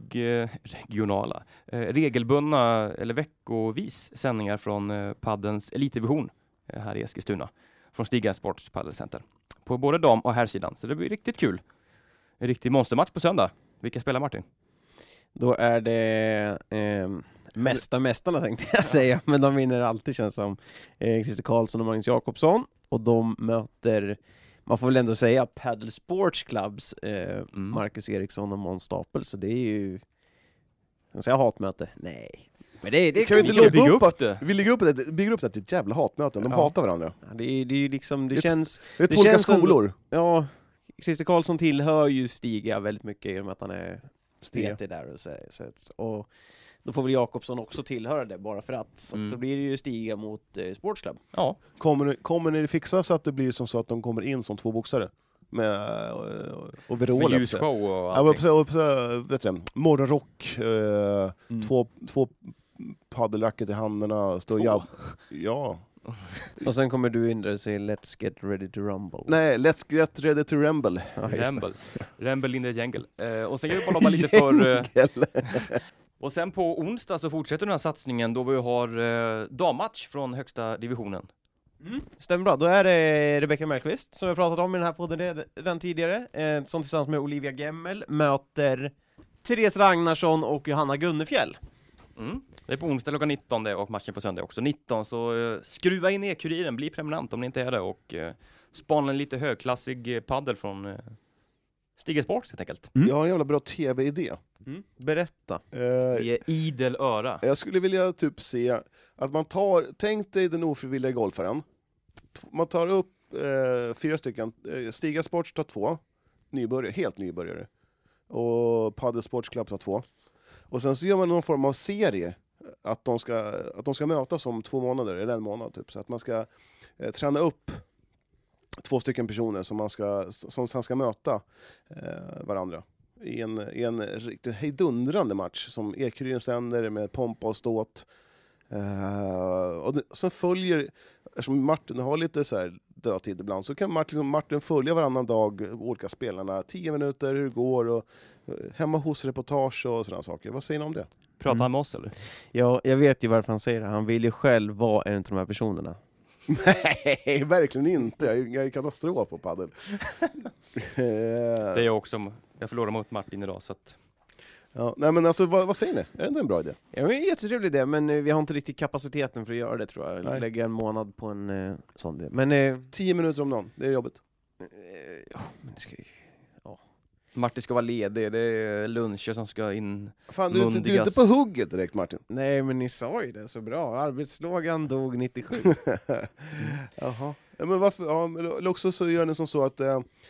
regelbundna eller veckovis sändningar från paddens elitdivision här i Eskilstuna. Från Stiga Sports Paddelcenter. På både dam- och herrsidan. Så det blir riktigt kul. En riktig monstermatch på söndag. Vilka spelar, Martin? Då är det mästarna tänkte jag säga. Men de vinner alltid, känns som Christer Karlsson och Magnus Jakobsson. Och de möter, man får väl ändå säga, Paddle Sports Clubs Marcus Eriksson och Måns Stapel. Så det är ju, ska man säga hatmöte? Nej. Men det kan vi inte bygga upp det. Vi bygger upp det till ett jävla hatmöte. De hatar varandra. Ja, det är ju liksom, det känns... Det är två olika skolor. Ja, Christer Karlsson tillhör ju Stiga väldigt mycket i och med att han är stetig där och då får väl Jakobsson också tillhöra det bara för att. Så då blir det ju Stiga mot Sportsklubb. Ja. Kommer ni fixa så att det blir som så att de kommer in som 2 boxare? Med overaller. Med ljusshow och allting. Vet du, morgonrock, 2 paddelracket i händerna. Ja. Och sen kommer du in där och säger Let's get ready to rumble. Nej, Let's get ready to rumble. Rumble in the jungle. Och sen kan vi bara lobba lite för... Och sen på onsdag så fortsätter den här satsningen då vi har dammatch från högsta divisionen. Stämmer bra. Då är det Rebecca Mellqvist som vi pratat om i den här podden den tidigare. Som tillsammans med Olivia Gemmel möter Therese Ragnarsson och Johanna Gunnefjäll. Det är på onsdag klockan 19 och matchen på söndag också 19. Så skruva in e-kuriren, bli prenumerant om ni inte är det och spana en lite högklassig paddel från Stiga Sports helt enkelt. Jag har en jävla bra tv-idé. Berätta. Vi är idel öra. Jag skulle vilja typ se att man tar, tänk dig den ofrivilliga golfaren. Man tar upp 4 stycken, Stiga Sports tar 2, nybörjare, helt nybörjare. Och Padel Sports Club tar 2. Och sen så gör man någon form av serie att de ska mötas om 2 månader eller 1 månad typ, så att man ska träna upp 2 stycken personer som sen ska möta varandra i en riktigt hejdundrande match som Ekuriren sänder med pompa och ståt. Och sen följer, eftersom Martin har lite så här dödtid ibland, så kan Martin följa varannan dag olika spelarna, 10 minuter hur det går och hemma hos reportage och sådana saker. Vad säger ni om det? Pratar han med oss eller? Ja, jag vet ju varför han säger det. Han vill ju själv vara en av de här personerna. Nej, verkligen inte. Jag är katastrof på paddel. Det är jag också. Jag förlorar mot Martin idag så att... Ja, nej men alltså vad säger ni? Är det inte en bra idé? Ja, men jättetrevlig idé, men vi har inte riktigt kapaciteten för att göra det tror jag. Nej. Lägga en månad på en sån idé. Men 10 minuter om dagen, det är jobbigt. Men det ska ju... Martin ska vara ledig, det är luncher som ska in. Fan, du är inte på hugget direkt, Martin. Nej, men ni sa ju det så bra. Arbetslågan dog 97. Jaha. Ja, men varför? Ja, eller också så gör ni som så att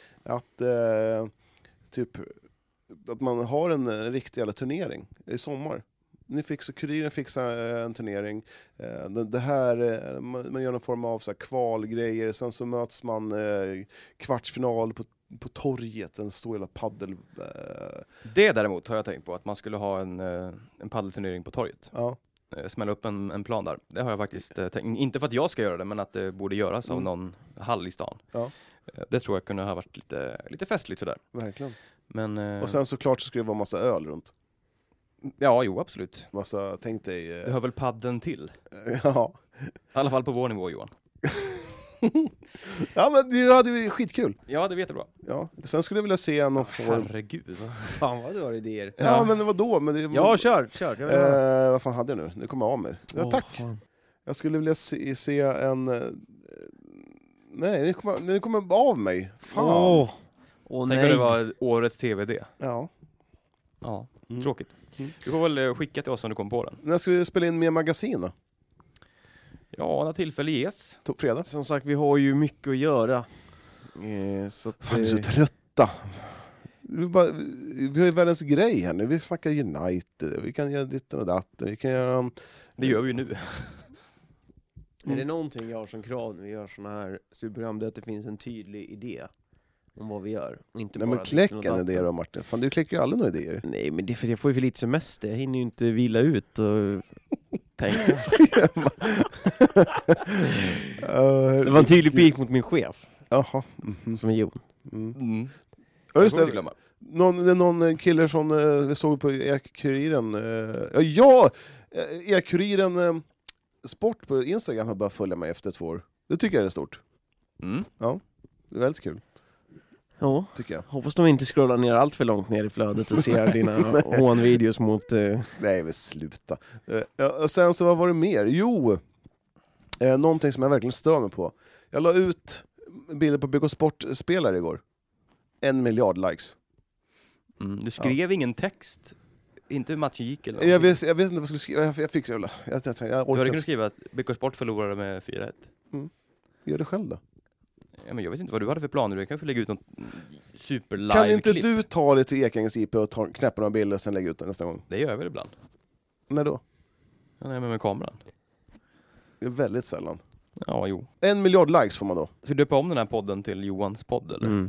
typ att man har en riktig jävla turnering i sommar. Kuriren fixar en turnering. Det här, man gör någon form av så här kvalgrejer. Sen så möts man kvartsfinal på torget, en stor jävla paddel. Det däremot har jag tänkt på, att man skulle ha en paddelturnering på torget. Ja. Smälla upp en plan där. Det har jag faktiskt tänkt. Inte för att jag ska göra det, men att det borde göras av någon hall i stan. Ja. Det tror jag kunde ha varit lite festligt sådär. Verkligen. Men, och sen såklart så skulle det vara massa öl runt. Ja, jo, absolut. Massa, tänk dig... Det hör väl padden till? Ja. I alla fall på vår nivå, Johan. Ja, men det hade vi skitkul. Ja, det vet jag bra. Ja. Sen skulle jag vilja se någon form... Herregud. Fan vad du har idéer. Ja, men vadå? Men det... Ja, kör. Vad fan hade jag nu? Nu kommer jag av mig. Ja, tack. Fan. Jag skulle vilja se en... Nej, nu kommer jag av mig. Fan. Tänk att det var årets TVD. Ja. Ja, tråkigt. Du får väl skicka till oss om du kommer på den. När ska vi spela in mer magasin då? Ja, när tillfälle ges. Fredag. Som sagt, vi har ju mycket att göra. Så att, fan, vi är så trötta. Vi har ju världens grej här nu. Vi snackar United. Vi kan göra ditten och datten. Vi kan göra... Det gör vi ju nu. Är det någonting jag har som krav när vi gör såna här superprogram, det är att det finns en tydlig idé om vad vi gör. Inte nej, bara men kläck en idé då, Martin. Fan, du kläcker ju aldrig några idéer. Nej, men det är för jag får ju för lite semester. Jag hinner ju inte vila ut och tänka. Det var en tydlig pik mot min chef. Jaha. Som är Jon. Ja, just det. Någon kille som vi såg på Ekuriren. Ekuriren Sport på Instagram har börjat följa mig efter 2 år. Det tycker jag är stort. Ja, det är väldigt kul. Ja, tycker jag. Hoppas de inte scrollar ner allt för långt ner i flödet och ser dina hånvideos mot... Nej, men sluta. Och sen så vad var det mer? Jo, någonting som jag verkligen stör mig på. Jag la ut bilder på BK Sport-spelare igår. 1 miljard likes. Du skrev ingen text. Inte hur matchen gick eller jag vet inte vad jag skulle skriva. Jag fick jag du hade kunnat skriva att BK Sport förlorade med 4-1. Gör det själv då. Ja, men jag vet inte vad du hade för planer. Du kan få lägga ut något super live. Kan inte du ta det till Ekängens IP och knäppa några bilder och sen lägga ut det nästa gång? Det gör jag väl ibland. När då? Ja, nej, men med kameran. Det är väldigt sällan. Ja, jo. 1 miljard likes får man då. Ska du döpa om den här podden till Johans podd eller?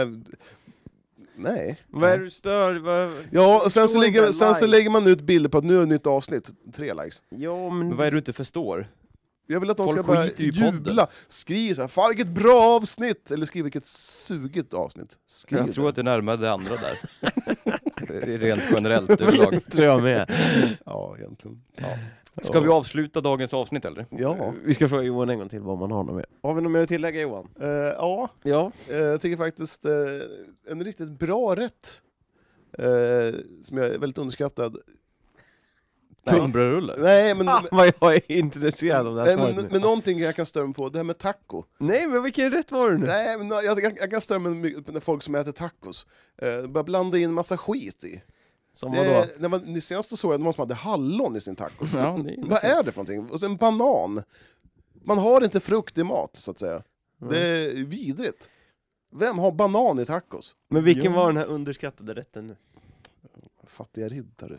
Nej. Vad är du stör? Ja, och sen så lägger man ut bilder på att nu är ett nytt avsnitt. 3 likes. Ja, men vad är det du inte förstår? Jag vill att de folk ska börja jubla. Skriv så här, fan vilket bra avsnitt! Eller skriv vilket sugigt avsnitt. Jag tror att det närmar det andra där. Det är rent generellt överlag. Tror jag med. Ja, egentligen. Ja. Ska vi avsluta dagens avsnitt eller? Ja. Vi ska fråga Johan en gång till vad man har något mer. Har vi något mer att tillägga, Johan? Ja. Jag tycker faktiskt en riktigt bra rätt som är väldigt underskattad. Tunnbrödsrulle? Nej, men... vad jag är intresserad av det här svaret. Men någonting jag kan störa mig på, det här med taco. Nej, men vilken rätt var det nu? Nej, men jag kan störa mig när folk som äter tacos börjar blanda in massa skit i. Som vadå? Senast såg jag någon som hade hallon i sin tacos. Ja, vad är det för någonting? Och sen banan. Man har inte frukt i mat, så att säga. Det är vidrigt. Vem har banan i tacos? Men vilken var den här underskattade rätten nu? Fattiga riddare.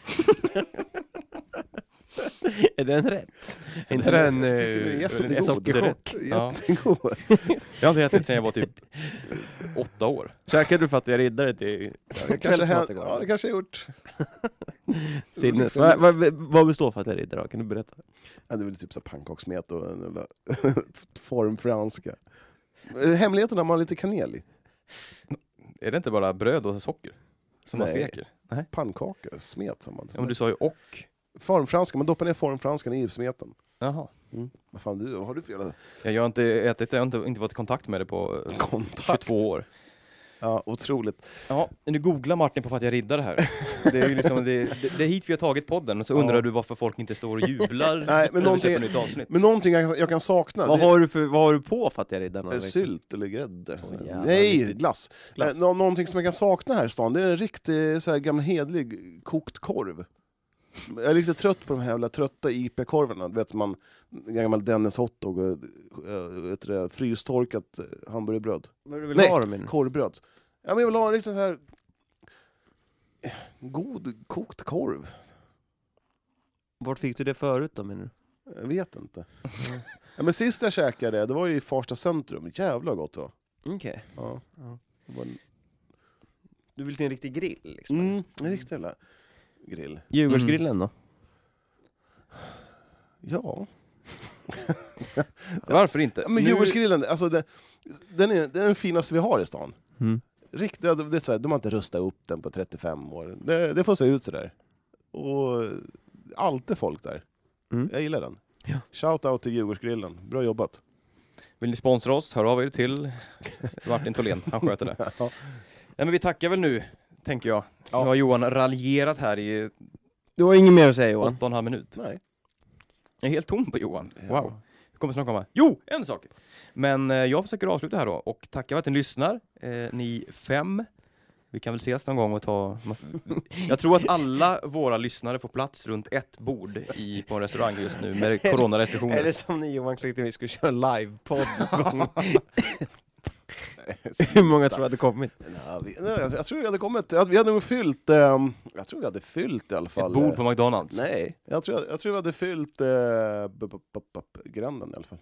Är det en rätt? Inte det en sockerchock? Jättegod. Jag har inte ätit sen jag var typ 8 år. Käkade du fattiga riddare till det kanske jag gjort. Sinnes. Vad består fattiga riddare då? Kan du berätta? Ja, det är väl typ så pannkakssmet och en formfranska. Hemligheten har man lite kanel i. Är det inte bara bröd och socker som man steker? Nej. Pannkaka, smet som man. Ja, men du sa ju och. Formfranska, man doppar ner formfranskan i smeten. Jaha. Vad fan, vad har du för jävla... Jag har inte varit i kontakt med det på 22 år. Ja, otroligt. Ja, nu googlar Martin på fattiga riddare här. Det är ju liksom, det är hit vi har tagit podden. Och så undrar du varför folk inte står och jublar. Nej, men någonting jag kan sakna. Vad har du på fattiga riddarna? Sylt eller grädde. Nej, glass. Någonting som jag kan sakna här i stan, det är en riktig så här gammal hedlig kokt korv. Jag är lite trött på de här jävla trötta IP-korvarna. Du vet, gammal Dennis hotdog och frystorkat hamburgerbröd. Vad du vill ha då, min? Korvbröd. Ja, men jag vill ha en riktigt så här god kokt korv. Vart fick du det förut då, menar du? Jag vet inte. Ja, men sist jag käkade det var ju i Farsta centrum. Jävla gott då. Okej. Ja. Du vill till en riktig grill liksom? En riktig jävla grill. Djurgårdsgrillen då? Ja. Varför inte? Men Djurgårdsgrillen, alltså den är den finaste vi har i stan. Riktigt, det är så här, de har inte rustat upp den på 35 år. Det får se ut så där. Och alltid folk där. Jag gillar den. Ja. Shout out till Djurgårdsgrillen. Bra jobbat. Vill ni sponsra oss? Hör av er till Martin Tholén. Han sköter det. Ja. Nej, men vi tackar väl nu, tänker jag. Nu har Johan raljerat här i... Du har inget mer att säga, Johan? 8,5 minut. Nej. Jag är helt tom på Johan. Wow. Det kommer snart komma. Jo, en sak. Men jag försöker avsluta här då. Och tacka för att ni lyssnar. Ni 5. Vi kan väl ses någon gång och ta... Jag tror att alla våra lyssnare får plats runt ett bord på en restaurang just nu med coronarestriktioner. Eller som ni, Johan, klickade vi skulle köra live-podd någon gång. Hur många tror du hade kommit? Jag tror vi hade kommit. Vi hade nog fyllt... jag tror vi hade fyllt i alla fall... Ett bord på McDonalds? Nej, jag tror vi hade fyllt Gränden i alla fall.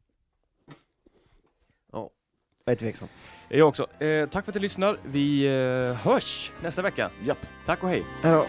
Ja, jag är tveksam. Jag också. Tack för att du lyssnar. Vi hörs nästa vecka. Japp. Tack och hej. Hej då.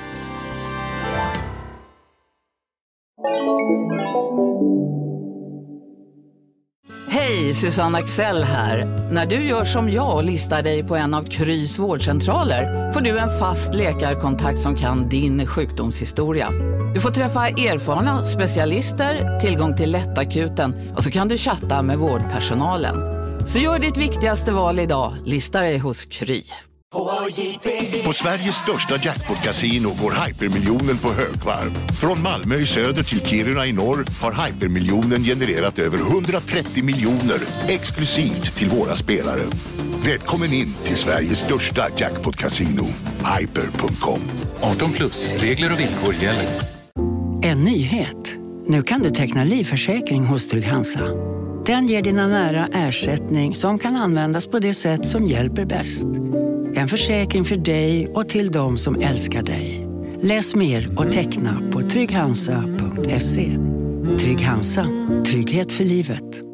Hej, Susanne Axel här. När du gör som jag och listar dig på en av Krys vårdcentraler får du en fast läkarkontakt som kan din sjukdomshistoria. Du får träffa erfarna specialister, tillgång till lättakuten och så kan du chatta med vårdpersonalen. Så gör ditt viktigaste val idag, lista dig hos Kry. På Sveriges största jackpot-casino går hypermiljonen på högvarv. Från Malmö i söder till Kiruna i norr har hypermiljonen genererat över 130 miljoner exklusivt till våra spelare. Välkommen in till Sveriges största jackpot-casino, hyper.com. 18+, regler och villkor gäller. En nyhet. Nu kan du teckna livförsäkring hos Trygg-Hansa. Den ger dina nära ersättning som kan användas på det sätt som hjälper bäst. En försäkring för dig och till de som älskar dig. Läs mer och teckna på trygghansa.se. Trygg-Hansa. Trygghet för livet.